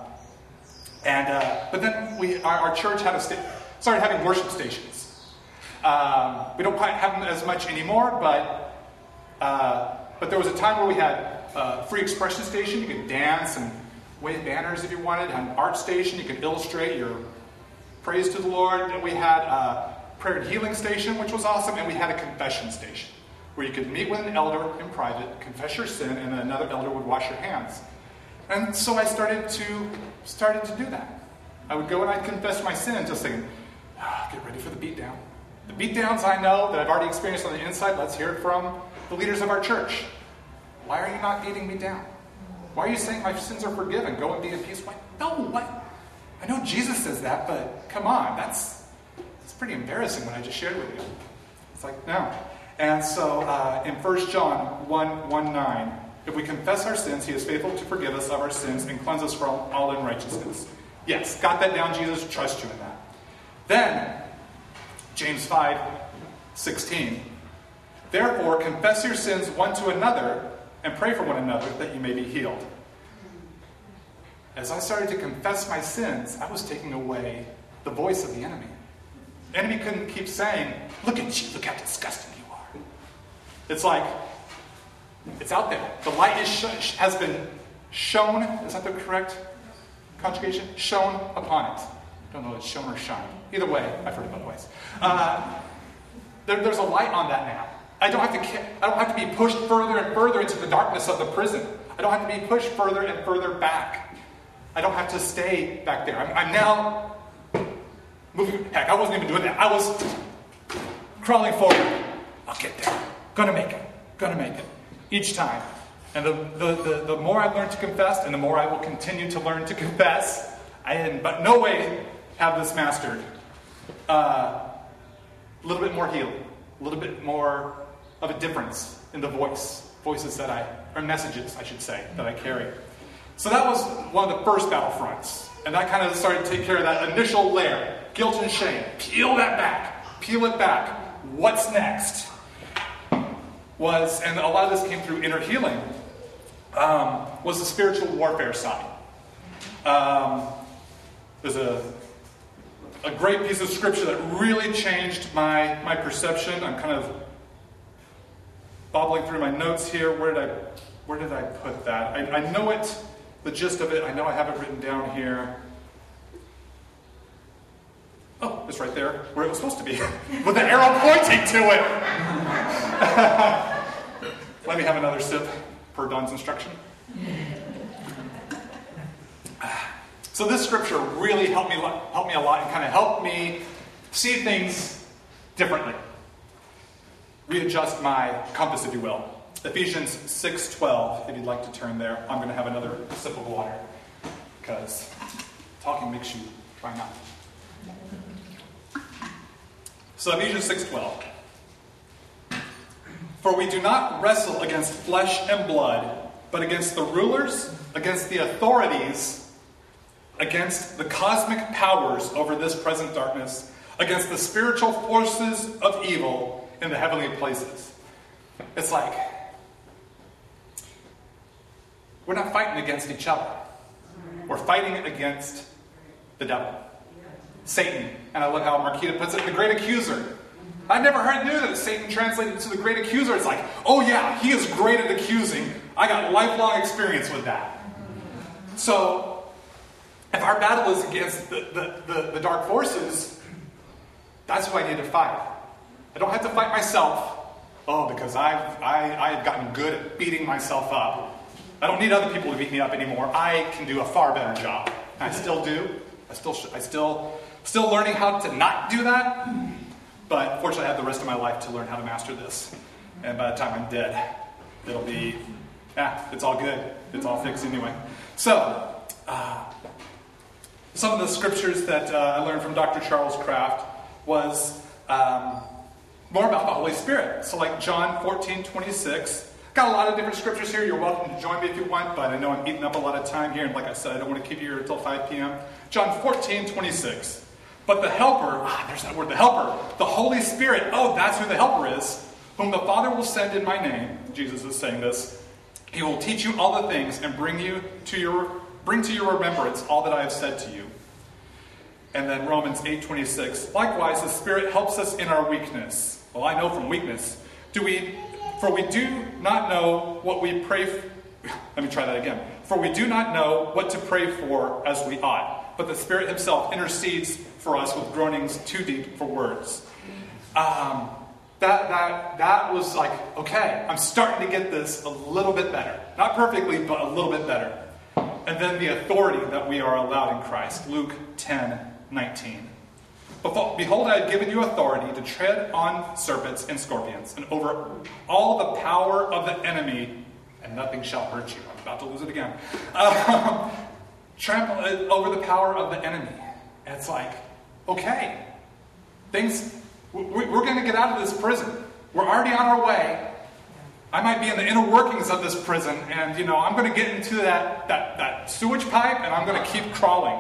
and uh, but then we, our, our church had a sta- started having worship stations. Um, we don't have them as much anymore, but uh, but there was a time where we had a free expression station. You could dance and wave banners if you wanted. Had an art station. You could illustrate your praise to the Lord. And we had a prayer and healing station, which was awesome. And we had a confession station, where you could meet with an elder in private, confess your sin, and then another elder would wash your hands. And so I started to started to do that. I would go and I'd confess my sin, just saying, ah, get ready for the beatdown. The beatdowns I know that I've already experienced on the inside, let's hear it from the leaders of our church. Why are you not beating me down? Why are you saying my sins are forgiven? Go and be at peace. Why? No, what? I know Jesus says that, but come on, that's, that's pretty embarrassing what I just shared with you. It's like, no. And so uh, in First John one, one, nine, if we confess our sins, He is faithful to forgive us of our sins and cleanse us from all unrighteousness. Yes, got that down, Jesus. Trust you in that. Then, James five, sixteen. Therefore, confess your sins one to another and pray for one another that you may be healed. As I started to confess my sins, I was taking away the voice of the enemy. The enemy couldn't keep saying, look at you, look how disgusting you are. It's like, it's out there. The light is sh- has been shown, is that the correct conjugation? Shown upon it. I don't know if it's shown or shine. Either way, I've heard it both ways. Uh, there, there's a light on that now. I don't have to. I don't have to be pushed further and further into the darkness of the prison. I don't have to be pushed further and further back. I don't have to stay back there. I'm, I'm now moving. Heck, I wasn't even doing that. I was crawling forward. I'll get there. Gonna make it. Gonna make it. Each time. And the, the, the, the more I learn to confess, and the more I will continue to learn to confess, I in but no way have this mastered. Uh, a little bit more healing. A little bit more of a difference in the voice. Voices that I, or messages, I should say, that I carry. So that was one of the first battlefronts. And that kind of started to take care of that initial layer. Guilt and shame. Peel that back. Peel it back. What's next? Was, and a lot of this came through inner healing, um, was the spiritual warfare side. Um, there's a, a great piece of scripture that really changed my, my perception. I'm kind of bobbling through my notes here. Where did I, where did I put that? I, I know it, the gist of it. I know I have it written down here. Oh, it's right there, where it was supposed to be, with the arrow pointing to it. Let me have another sip per Don's instruction. So this scripture really helped me, helped me a lot and kind of helped me see things differently. Readjust my compass, if you will. Ephesians six twelve, if you'd like to turn there. I'm going to have another sip of water because talking makes you try not. So Ephesians six twelve. For we do not wrestle against flesh and blood, but against the rulers, against the authorities, against the cosmic powers over this present darkness, against the spiritual forces of evil in the heavenly places. It's like, we're not fighting against each other. We're fighting against the devil, Satan. And I love how Marquita puts it, the great accuser. I never heard knew that Satan translated to the great accuser. It's like, oh yeah, he is great at accusing. I got lifelong experience with that. So, if our battle is against the, the, the, the dark forces, that's who I need to fight. I don't have to fight myself. Oh, because I've, I, I've gotten good at beating myself up. I don't need other people to beat me up anymore. I can do a far better job. And I still do. I still, I still, still learning how to not do that. But fortunately, I have the rest of my life to learn how to master this. And by the time I'm dead, it'll be, yeah, it's all good. It's all fixed anyway. So, uh, some of the scriptures that uh, I learned from Doctor Charles Kraft was um, more about the Holy Spirit. So like John fourteen twenty-six. Got a lot of different scriptures here. You're welcome to join me if you want, but I know I'm eating up a lot of time here. And like I said, I don't want to keep you here until five p.m. John fourteen twenty-six. But the helper, ah, there's that word, the helper, the Holy Spirit, oh, that's who the helper is, whom the Father will send in my name, Jesus is saying this, he will teach you all the things and bring you to your, bring to your remembrance all that I have said to you. And then Romans eight twenty-six, likewise the Spirit helps us in our weakness. Well, I know from weakness. Do we, for we do not know what we pray for. Let me try that again. For we do not know what to pray for as we ought, but the Spirit himself intercedes for us with groanings too deep for words. Um, that, that, that was like, okay, I'm starting to get this a little bit better. Not perfectly, but a little bit better. And then the authority that we are allowed in Christ. Luke ten nineteen. Behold, I have given you authority to tread on serpents and scorpions, and over all the power of the enemy, and nothing shall hurt you. I'm about to lose it again. Um, trample over the power of the enemy. And it's like, okay, things, we're going to get out of this prison. We're already on our way. I might be in the inner workings of this prison, and you know, I'm going to get into that, that, that sewage pipe, and I'm going to keep crawling.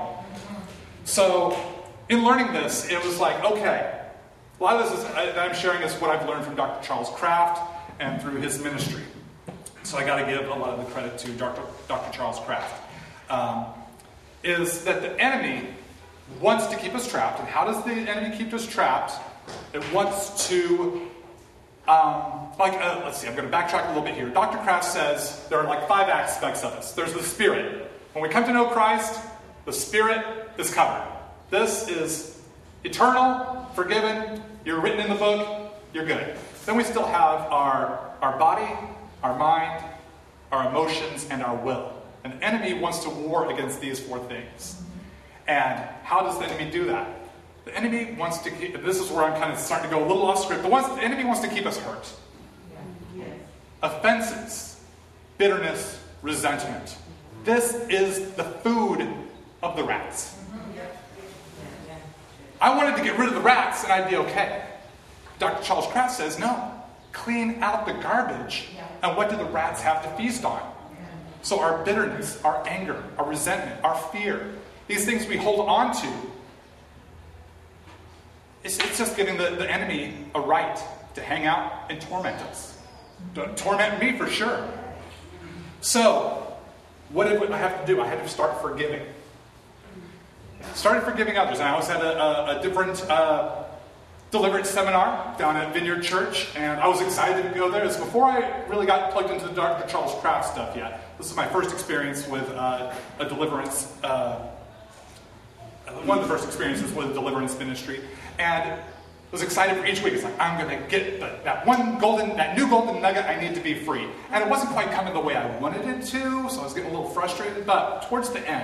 So, in learning this, it was like, okay, a lot of this is, that I'm sharing is what I've learned from Doctor Charles Kraft and through his ministry. So I got to give a lot of the credit to Doctor Doctor Charles Kraft. Um, is that the enemy wants to keep us trapped. And how does the enemy keep us trapped? It wants to, um, like, uh, let's see, I'm going to backtrack a little bit here. Doctor Kraft says there are like five aspects of us. There's the Spirit. When we come to know Christ, the Spirit is covered. This is eternal, forgiven, you're written in the book, you're good. Then we still have our, our body, our mind, our emotions, and our will. And the enemy wants to war against these four things. And how does the enemy do that? The enemy wants to keep, this is where I'm kind of starting to go a little off script, but wants, the enemy wants to keep us hurt. Offenses, bitterness, resentment. This is the food of the rats. I wanted to get rid of the rats and I'd be okay. Doctor Charles Kraft says, no, clean out the garbage. And what do the rats have to feast on? So our bitterness, our anger, our resentment, our fear, these things we hold on to, it's, it's just giving the, the enemy a right to hang out and torment us. To torment me for sure. So, what did I have to do? I had to start forgiving. Started forgiving others. And I always had a, a, a different uh, deliverance seminar down at Vineyard Church, and I was excited to go there. This was before I really got plugged into the Doctor Charles Kraft stuff yet. This is my first experience with uh, a deliverance, uh, one of the first experiences with a deliverance ministry, and I was excited for each week. It's like, I'm going to get the, that one golden, that new golden nugget. I need to be free. And it wasn't quite coming the way I wanted it to, so I was getting a little frustrated, but towards the end,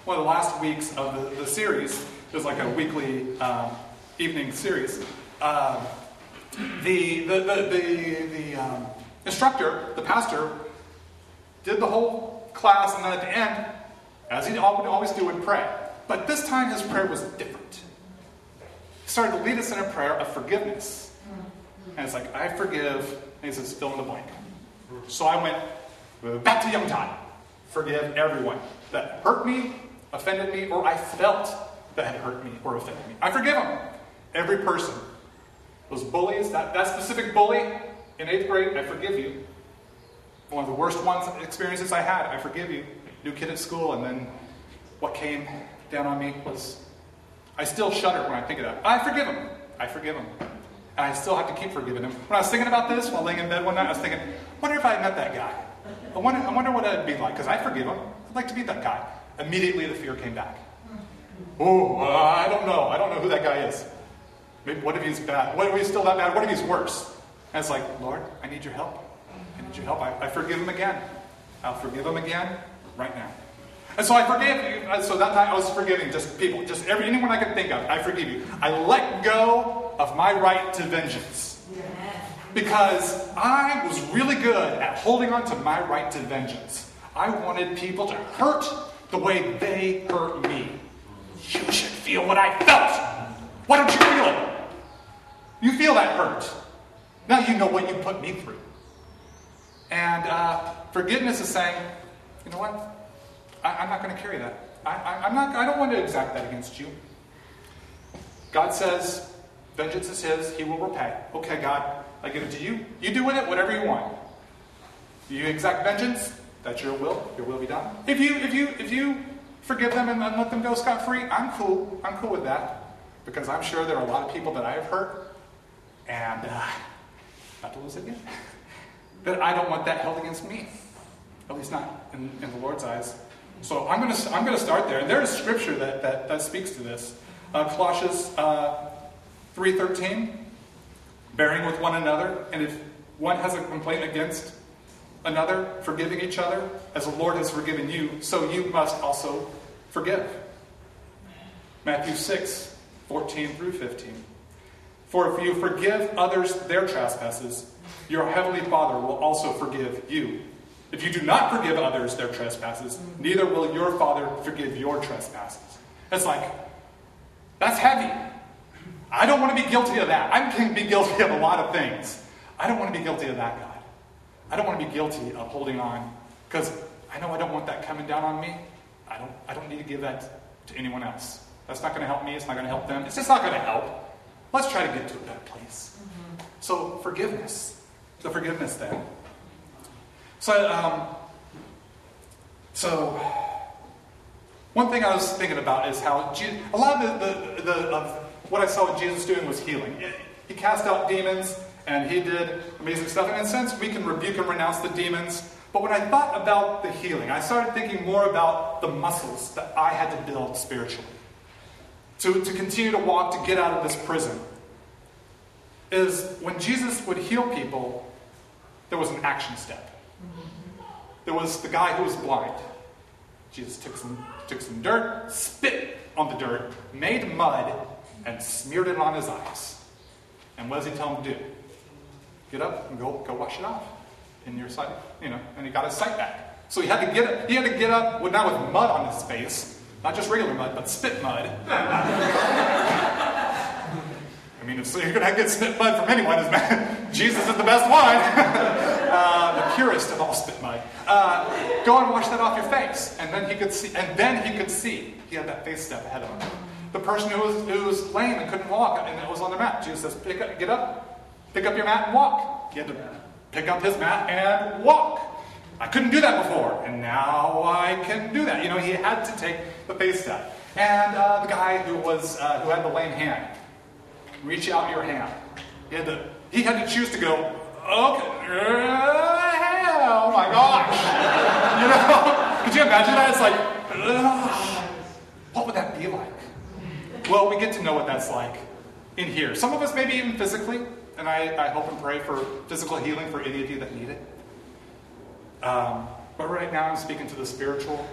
one of the last weeks of the, the series. It was like a weekly um, evening series. Uh, the the the the, the um, instructor, the pastor, did the whole class, and then at the end, as he would always do, would pray. But this time his prayer was different. He started to lead us in a prayer of forgiveness. And it's like, I forgive, and he says, fill in the blank. So I went back to young time. Forgive everyone that hurt me, offended me, or I felt that had hurt me or offended me. I forgive them. Every person. Those bullies, that, that specific bully in eighth grade, I forgive you. One of the worst ones, experiences I had, I forgive you. New kid at school, and then what came down on me was, I still shudder when I think of that. I forgive him. I forgive him. And I still have to keep forgiving him. When I was thinking about this while laying in bed one night, I was thinking, I wonder if I had met that guy. I wonder, I wonder what it'd be like, because I forgive him. I'd like to meet that guy. Immediately the fear came back. Oh, uh, I don't know. I don't know who that guy is. Maybe, what if he's bad? What if he's still that bad? What if he's worse? And it's like, Lord, I need your help. I need your help. I, I forgive him again. I'll forgive him again right now. And so I forgave. So that night I was forgiving just people, just every anyone I could think of. I forgive you. I let go of my right to vengeance. Because I was really good at holding on to my right to vengeance. I wanted people to hurt the way they hurt me. You should feel what I felt. Why don't you feel it? You feel that hurt. Now you know what you put me through. And uh, forgiveness is saying, you know what? I, I'm not going to carry that. I, I, I'm not. I don't want to exact that against you. God says, vengeance is His. He will repay. Okay, God, I give it to you. You do with it whatever you want. You exact vengeance. That's your will. Your will be done. If you, if you, if you forgive them and let them go scot-free, I'm cool. I'm cool with that, because I'm sure there are a lot of people that I have hurt, and uh, not to lose it again. That I don't want that held against me. At least not in, in the Lord's eyes. So I'm going to I'm going to start there. And there is scripture that that, that speaks to this. Uh, Colossians uh, three thirteen, bearing with one another, and if one has a complaint against another, forgiving each other, as the Lord has forgiven you, so you must also forgive. Matthew six fourteen through fifteen. For if you forgive others their trespasses, your heavenly Father will also forgive you. If you do not forgive others their trespasses, neither will your Father forgive your trespasses. It's like, that's heavy. I don't want to be guilty of that. I can be guilty of a lot of things. I don't want to be guilty of that, God. I don't want to be guilty of holding on, because I know I don't want that coming down on me. I don't, I don't need to give that to anyone else. That's not going to help me. It's not going to help them. It's just not going to help. Let's try to get to a better place. Mm-hmm. So forgiveness. The forgiveness there. So, um, so one thing I was thinking about is how Jesus, a lot of the, the, the of what I saw Jesus doing was healing. He cast out demons, and he did amazing stuff. And in a sense, we can rebuke and renounce the demons. But when I thought about the healing, I started thinking more about the muscles that I had to build spiritually. To, to continue to walk, to get out of this prison. Is when Jesus would heal people, there was an action step. There was the guy who was blind. Jesus took some, took some dirt, spit on the dirt, made mud, and smeared it on his eyes. And what does he tell him to do? Get up and go, go wash it off in your sight. You know, and he got his sight back. So he had to get up, he had to get up, well, not with mud on his face, not just regular mud, but spit mud. I mean, if you're going to get spit mud from anyone, is Jesus is the best one. uh, the purest of all spit mud. Uh, go and wash that off your face, and then he could see. And then he could see. He had that face step ahead of him. The person who was who was lame and couldn't walk, and it was on their mat. Jesus says, "Pick up, get up, pick up your mat and walk." He had to pick up his mat and walk. I couldn't do that before, and now I can do that. You know, he had to take the face step. And uh, the guy who was uh, who had the lame hand. Reach out your hand. He had to, he had to choose to go, okay, oh my gosh. You know? Could you imagine that? It's like, ugh. What would that be like? Well, we get to know what that's like in here. Some of us maybe even physically, and I, I hope and pray for physical healing for any of you that need it. Um, but right now I'm speaking to the spiritual.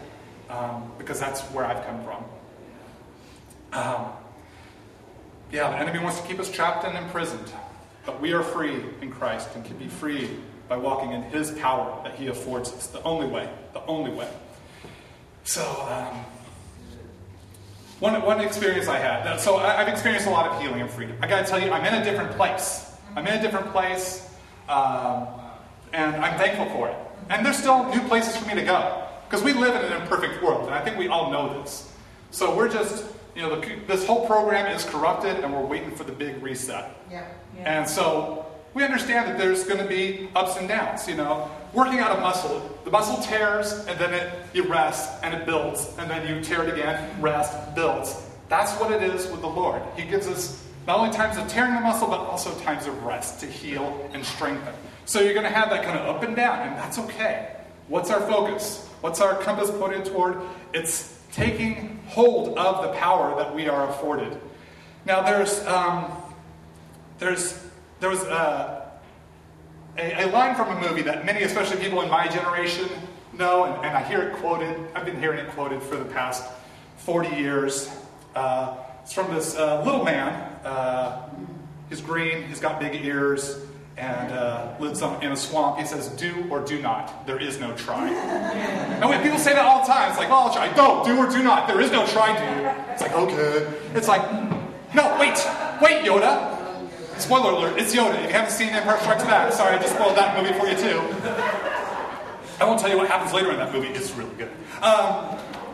um, because that's where I've come from. Um, yeah, the enemy wants to keep us trapped and imprisoned, but we are free in Christ and can be free by walking in his power that he affords us. The only way, the only way. So, um, one, one experience I had, so I, I've experienced a lot of healing and freedom. I gotta tell you, I'm in a different place. I'm in a different place, um, and I'm thankful for it. And there's still new places for me to go. Because we live in an imperfect world, and I think we all know this. So we're just, you know, the, this whole program is corrupted, and we're waiting for the big reset.
Yeah. Yeah.
And so we understand that there's going to be ups and downs, you know. Working out a muscle, the muscle tears, and then it, you rest, and it builds. And then you tear it again, rest, builds. That's what it is with the Lord. He gives us not only times of tearing the muscle, but also times of rest to heal and strengthen. So you're going to have that kind of up and down, and that's okay. What's our focus? What's our compass pointed toward? It's taking hold of the power that we are afforded. Now, there's um, there's there was a, a, a line from a movie that many, especially people in my generation, know, and, and I hear it quoted. I've been hearing it quoted for the past forty years. Uh, it's from this uh, little man. Uh, he's green. He's got big ears. And uh, lives on, in a swamp. He says, do or do not. There is no try. And when people say that all the time, it's like, well, I'll try. Don't, do or do not. There is no try, do. It's like, okay. It's like, no, wait. Wait, Yoda. Spoiler alert, it's Yoda. If you haven't seen Empire Strikes Back, sorry, I just spoiled that movie for you too. I won't tell you what happens later in that movie. It's really good. Um,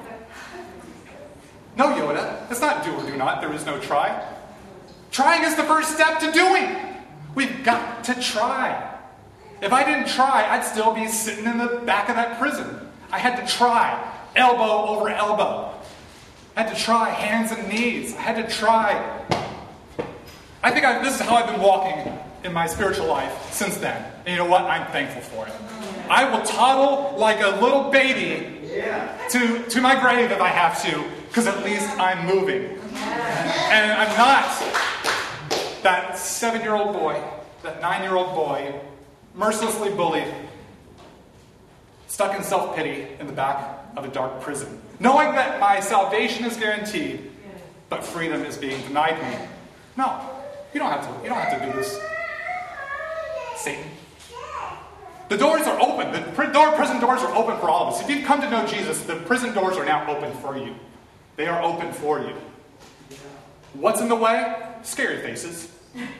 no, Yoda. It's not do or do not. There is no try. Trying is the first step to doing. We've got to try. If I didn't try, I'd still be sitting in the back of that prison. I had to try, elbow over elbow. I had to try, hands and knees. I had to try. I think I, this is how I've been walking in my spiritual life since then. And you know what? I'm thankful for it. I will toddle like a little baby to, to my grave if I have to, because at least I'm moving. And I'm not that seven-year-old boy, that nine-year-old boy, mercilessly bullied, stuck in self-pity in the back of a dark prison, knowing that my salvation is guaranteed, but freedom is being denied me. No, you don't have to. You don't have to do this, Satan. The doors are open. The pr- door, prison doors are open for all of us. If you've come to know Jesus, the prison doors are now open for you. They are open for you. What's in the way? Scary faces.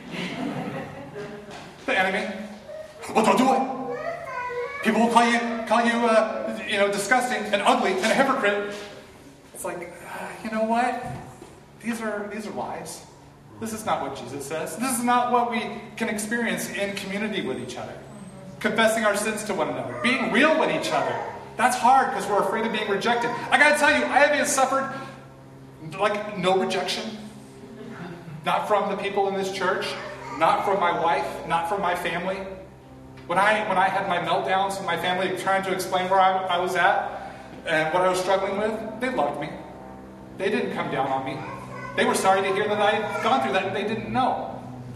The enemy. Well, don't do it. People will call you, call you, uh, you know, disgusting and ugly and a hypocrite. It's like, uh, you know what? These are these are lies. This is not what Jesus says. This is not what we can experience in community with each other. Confessing our sins to one another. Being real with each other. That's hard because we're afraid of being rejected. I gotta tell you, I have suffered like no rejection. Not from the people in this church. Not from my wife. Not from my family. When I when I had my meltdowns with my family trying to explain where I, I was at and what I was struggling with, they loved me. They didn't come down on me. They were sorry to hear that I had gone through that and they didn't know.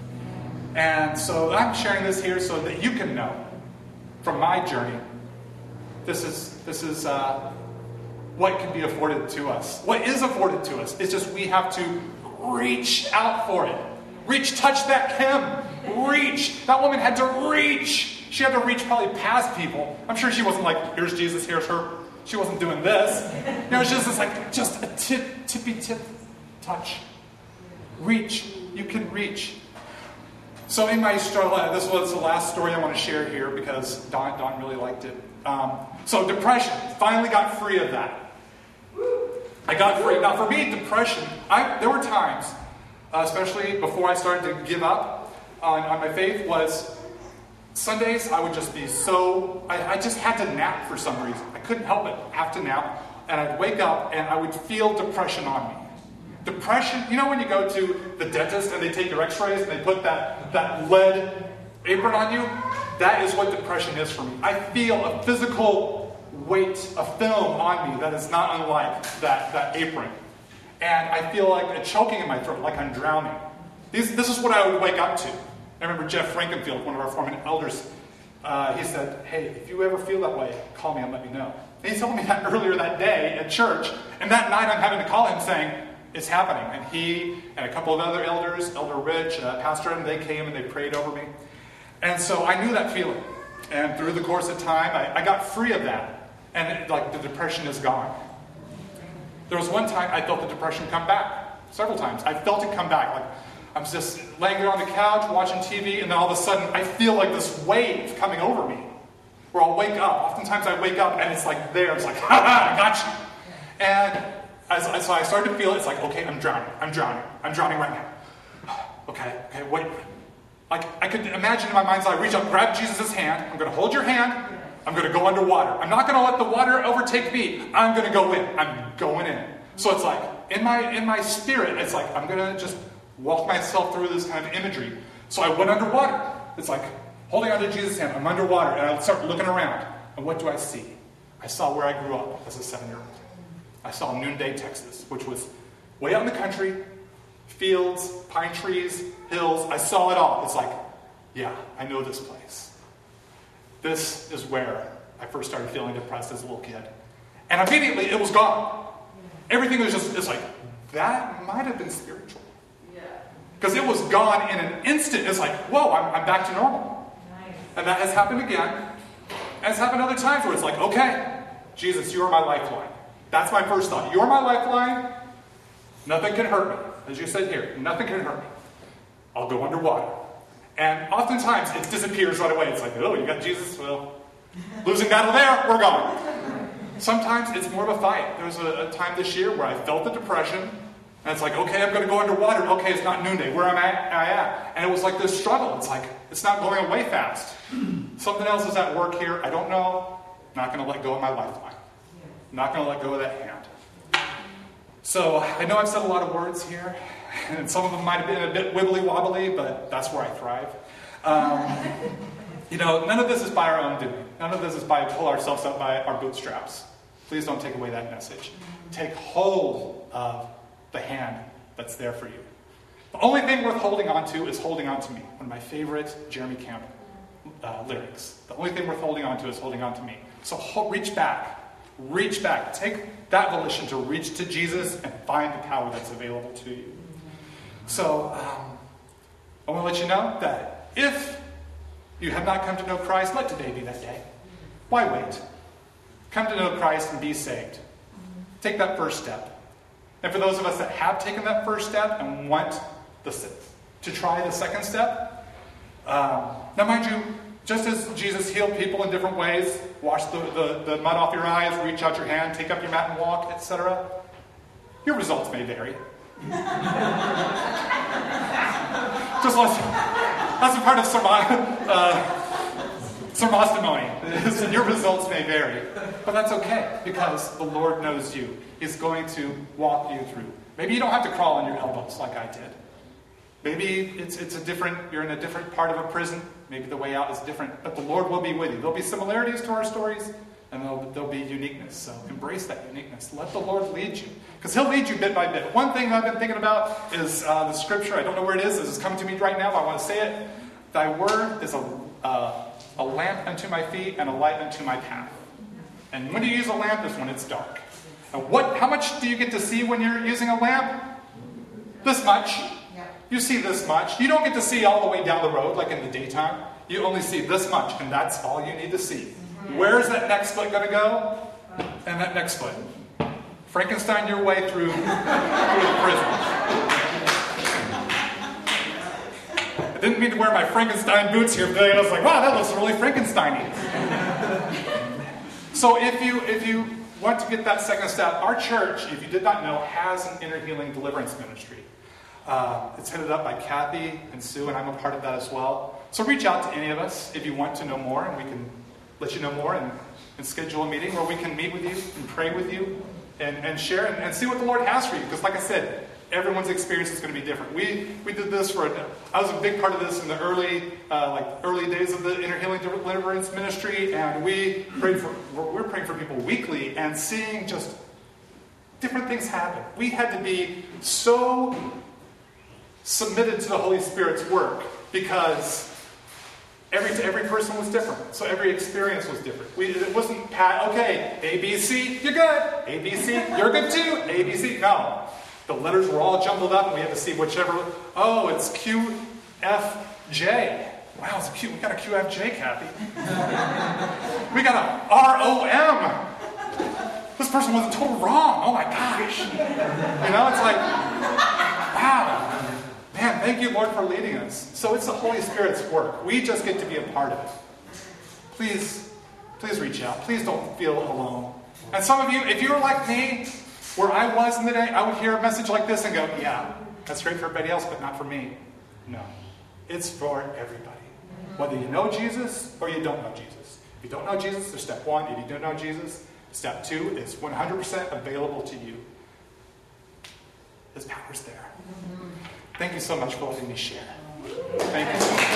And so I'm sharing this here so that you can know from my journey. This is this is uh, what can be afforded to us. What is afforded to us? It's just we have to reach out for it. Reach, touch that hem. Reach. That woman had to reach. She had to reach probably past people. I'm sure she wasn't like, here's Jesus, here's her. She wasn't doing this. You know, it's just, it's like just a tip, tippy tip touch. Reach. You can reach. So in my struggle, this was the last story I want to share here because Don, Don really liked it. Um, so depression. Finally got free of that. I got free. Now for me, depression, I, there were times, uh, especially before I started to give up on, on my faith, was Sundays I would just be so, I, I just had to nap for some reason. I couldn't help it, have to nap. And I'd wake up and I would feel depression on me. Depression, you know when you go to the dentist and they take your x-rays and they put that, that lead apron on you? That is what depression is for me. I feel a physical weight, a film on me that is not unlike that, that apron. And I feel like a choking in my throat, like I'm drowning. These, this is what I would wake up to. I remember Jeff Frankenfield, one of our former elders, uh, he said, hey, if you ever feel that way, call me and let me know. And he told me that earlier that day at church. And that night I'm having to call him saying, it's happening. And he and a couple of other elders, Elder Rich, uh, Pastor, and they came and they prayed over me. And so I knew that feeling. And through the course of time, I, I got free of that. And it, like the depression is gone. There was one time I felt the depression come back. Several times. I felt it come back. Like I'm just laying there on the couch, watching T V, and then all of a sudden I feel like this wave coming over me. Where I'll wake up. Oftentimes I wake up and it's like there. It's like, ha ha, I got you. And as, as so I started to feel it, it's like, okay, I'm drowning. I'm drowning. I'm drowning right now. Okay, okay, wait. Like I could imagine in my mind's eye, reach up, grab Jesus' hand. I'm going to hold your hand. I'm going to go underwater. I'm not going to let the water overtake me. I'm going to go in. I'm going in. So it's like, in my in my spirit, it's like, I'm going to just walk myself through this kind of imagery. So I went underwater. It's like, holding onto Jesus' hand, I'm underwater, and I start looking around. And what do I see? I saw where I grew up as a seven-year-old. I saw Noonday, Texas, which was way out in the country, fields, pine trees, hills. I saw it all. It's like, yeah, I know this place. This is where I first started feeling depressed as a little kid. And immediately it was gone. Everything was just, it's like, that might have been spiritual. Because it was gone in an instant. It's like, whoa, I'm, I'm back to normal. Nice. And that has happened again. And it's happened other times where it's like, okay, Jesus, you are my lifeline. That's my first thought. You're my lifeline. Nothing can hurt me. As you said here, nothing can hurt me. I'll go underwater. And oftentimes it disappears right away. It's like, oh, you got Jesus? Well, losing battle there, we're gone. Sometimes it's more of a fight. There was a, a time this year where I felt the depression. And it's like, okay, I'm going to go underwater. Okay, it's not noonday. Where am I, I at? And it was like this struggle. It's like, it's not going away fast. Something else is at work here. I don't know. Not going to let go of my lifeline. Not going to let go of that hand. So I know I've said a lot of words here. And some of them might have been a bit wibbly-wobbly, but that's where I thrive. Um, you know, none of this is by our own doing. None of this is by pull ourselves up by our bootstraps. Please don't take away that message. Take hold of the hand that's there for you. The only thing worth holding on to is holding on to me. One of my favorite Jeremy Camp uh, lyrics. The only thing worth holding on to is holding on to me. So ho- reach back. Reach back. Take that volition to reach to Jesus and find the power that's available to you. So um, I want to let you know that if you have not come to know Christ, let today be that day. Why wait? Come to know Christ and be saved. Take that first step. And for those of us that have taken that first step and want the, to try the second step, um, now mind you, just as Jesus healed people in different ways, wash the, the, the mud off your eyes, reach out your hand, take up your mat and walk, et cetera, your results may vary. Just let's, that's a part of sermon, uh, sermostimony. Your results may vary. But that's okay, because the Lord knows you. He's going to walk you through. Maybe you don't have to crawl on your elbows like I did. Maybe it's it's a different, you're in a different part of a prison. Maybe the way out is different. But the Lord will be with you. There'll be similarities to our stories, and there'll, there'll be uniqueness. So embrace that uniqueness. Let the Lord lead you. Because He'll lead you bit by bit. One thing I've been thinking about is uh, the scripture. I don't know where it is. This is coming to me right now, but I want to say it. Thy word is a, uh, a lamp unto my feet and a light unto my path. And when you use a lamp is when it's dark. And what? How much do you get to see when you're using a lamp? This much. You see this much. You don't get to see all the way down the road like in the daytime. You only see this much, and that's all you need to see. Where's that next foot going to go? And that next foot. Frankenstein your way through, through the prison. I didn't mean to wear my Frankenstein boots here today, and I was like, wow, that looks really Frankenstein-y. So if you if you want to get that second step, our church, if you did not know, has an inner healing deliverance ministry. Uh, it's headed up by Kathy and Sue, and I'm a part of that as well. So reach out to any of us if you want to know more, and we can let you know more and, and schedule a meeting where we can meet with you and pray with you and, and share and, and see what the Lord has for you. Because like I said, everyone's experience is going to be different. We we did this for, a, I was a big part of this in the early uh, like early days of the Inner Healing Deliverance Ministry, and we prayed for, we're praying for people weekly and seeing just different things happen. We had to be so submitted to the Holy Spirit's work because Every, every person was different, so every experience was different. We, it wasn't, Pat, okay, A, B, C, you're good. A, B, C, you're good too. A, B, C, no. The letters were all jumbled up, and we had to see whichever, oh, it's Q, F, J. Wow, it's a Q, we got a Q, F, J, Kathy. We got a R, O, M. This person wasn't total wrong. Oh my gosh. You know, it's like, wow. Man, thank you, Lord, for leading us. So it's the Holy Spirit's work. We just get to be a part of it. Please, please reach out. Please don't feel alone. And some of you, if you were like me, where I was in the day, I would hear a message like this and go, yeah, that's great for everybody else, but not for me. No. It's for everybody. Whether you know Jesus or you don't know Jesus. If you don't know Jesus, there's step one. If you don't know Jesus, step two is one hundred percent available to you. His power's there. Thank you so much for letting me share. Thank you so much.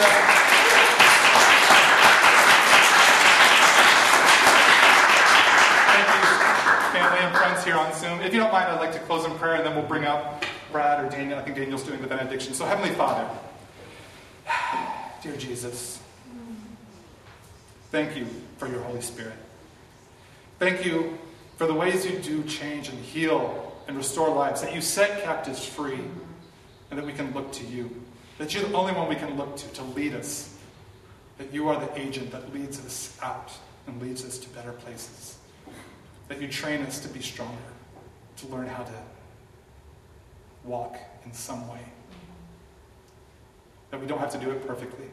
Thank you, family and friends here on Zoom. If you don't mind, I'd like to close in prayer, and then we'll bring up Brad or Daniel. I think Daniel's doing the benediction. So, Heavenly Father, dear Jesus, thank you for your Holy Spirit. Thank you for the ways you do change and heal and restore lives, that you set captives free, and that we can look to you. That you're the only one we can look to, to lead us. That you are the agent that leads us out and leads us to better places. That you train us to be stronger, to learn how to walk in some way. That we don't have to do it perfectly.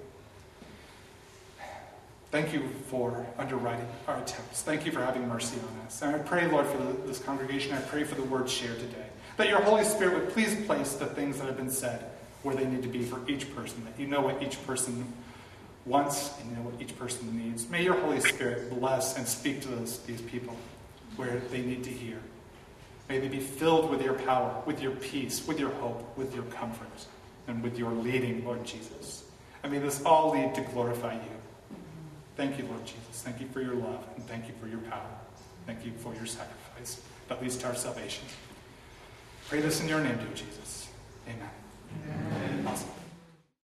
Thank you for underwriting our attempts. Thank you for having mercy on us. And I pray, Lord, for this congregation. I pray for the word shared today. That your Holy Spirit would please place the things that have been said where they need to be for each person. That you know what each person wants and you know what each person needs. May your Holy Spirit bless and speak to those, these people where they need to hear. May they be filled with your power, with your peace, with your hope, with your comfort, and with your leading, Lord Jesus. And may this all lead to glorify you. Thank you, Lord Jesus. Thank you for your love, and thank you for your power. Thank you for your sacrifice that leads to our salvation. Pray this in your name, dear Jesus. Amen.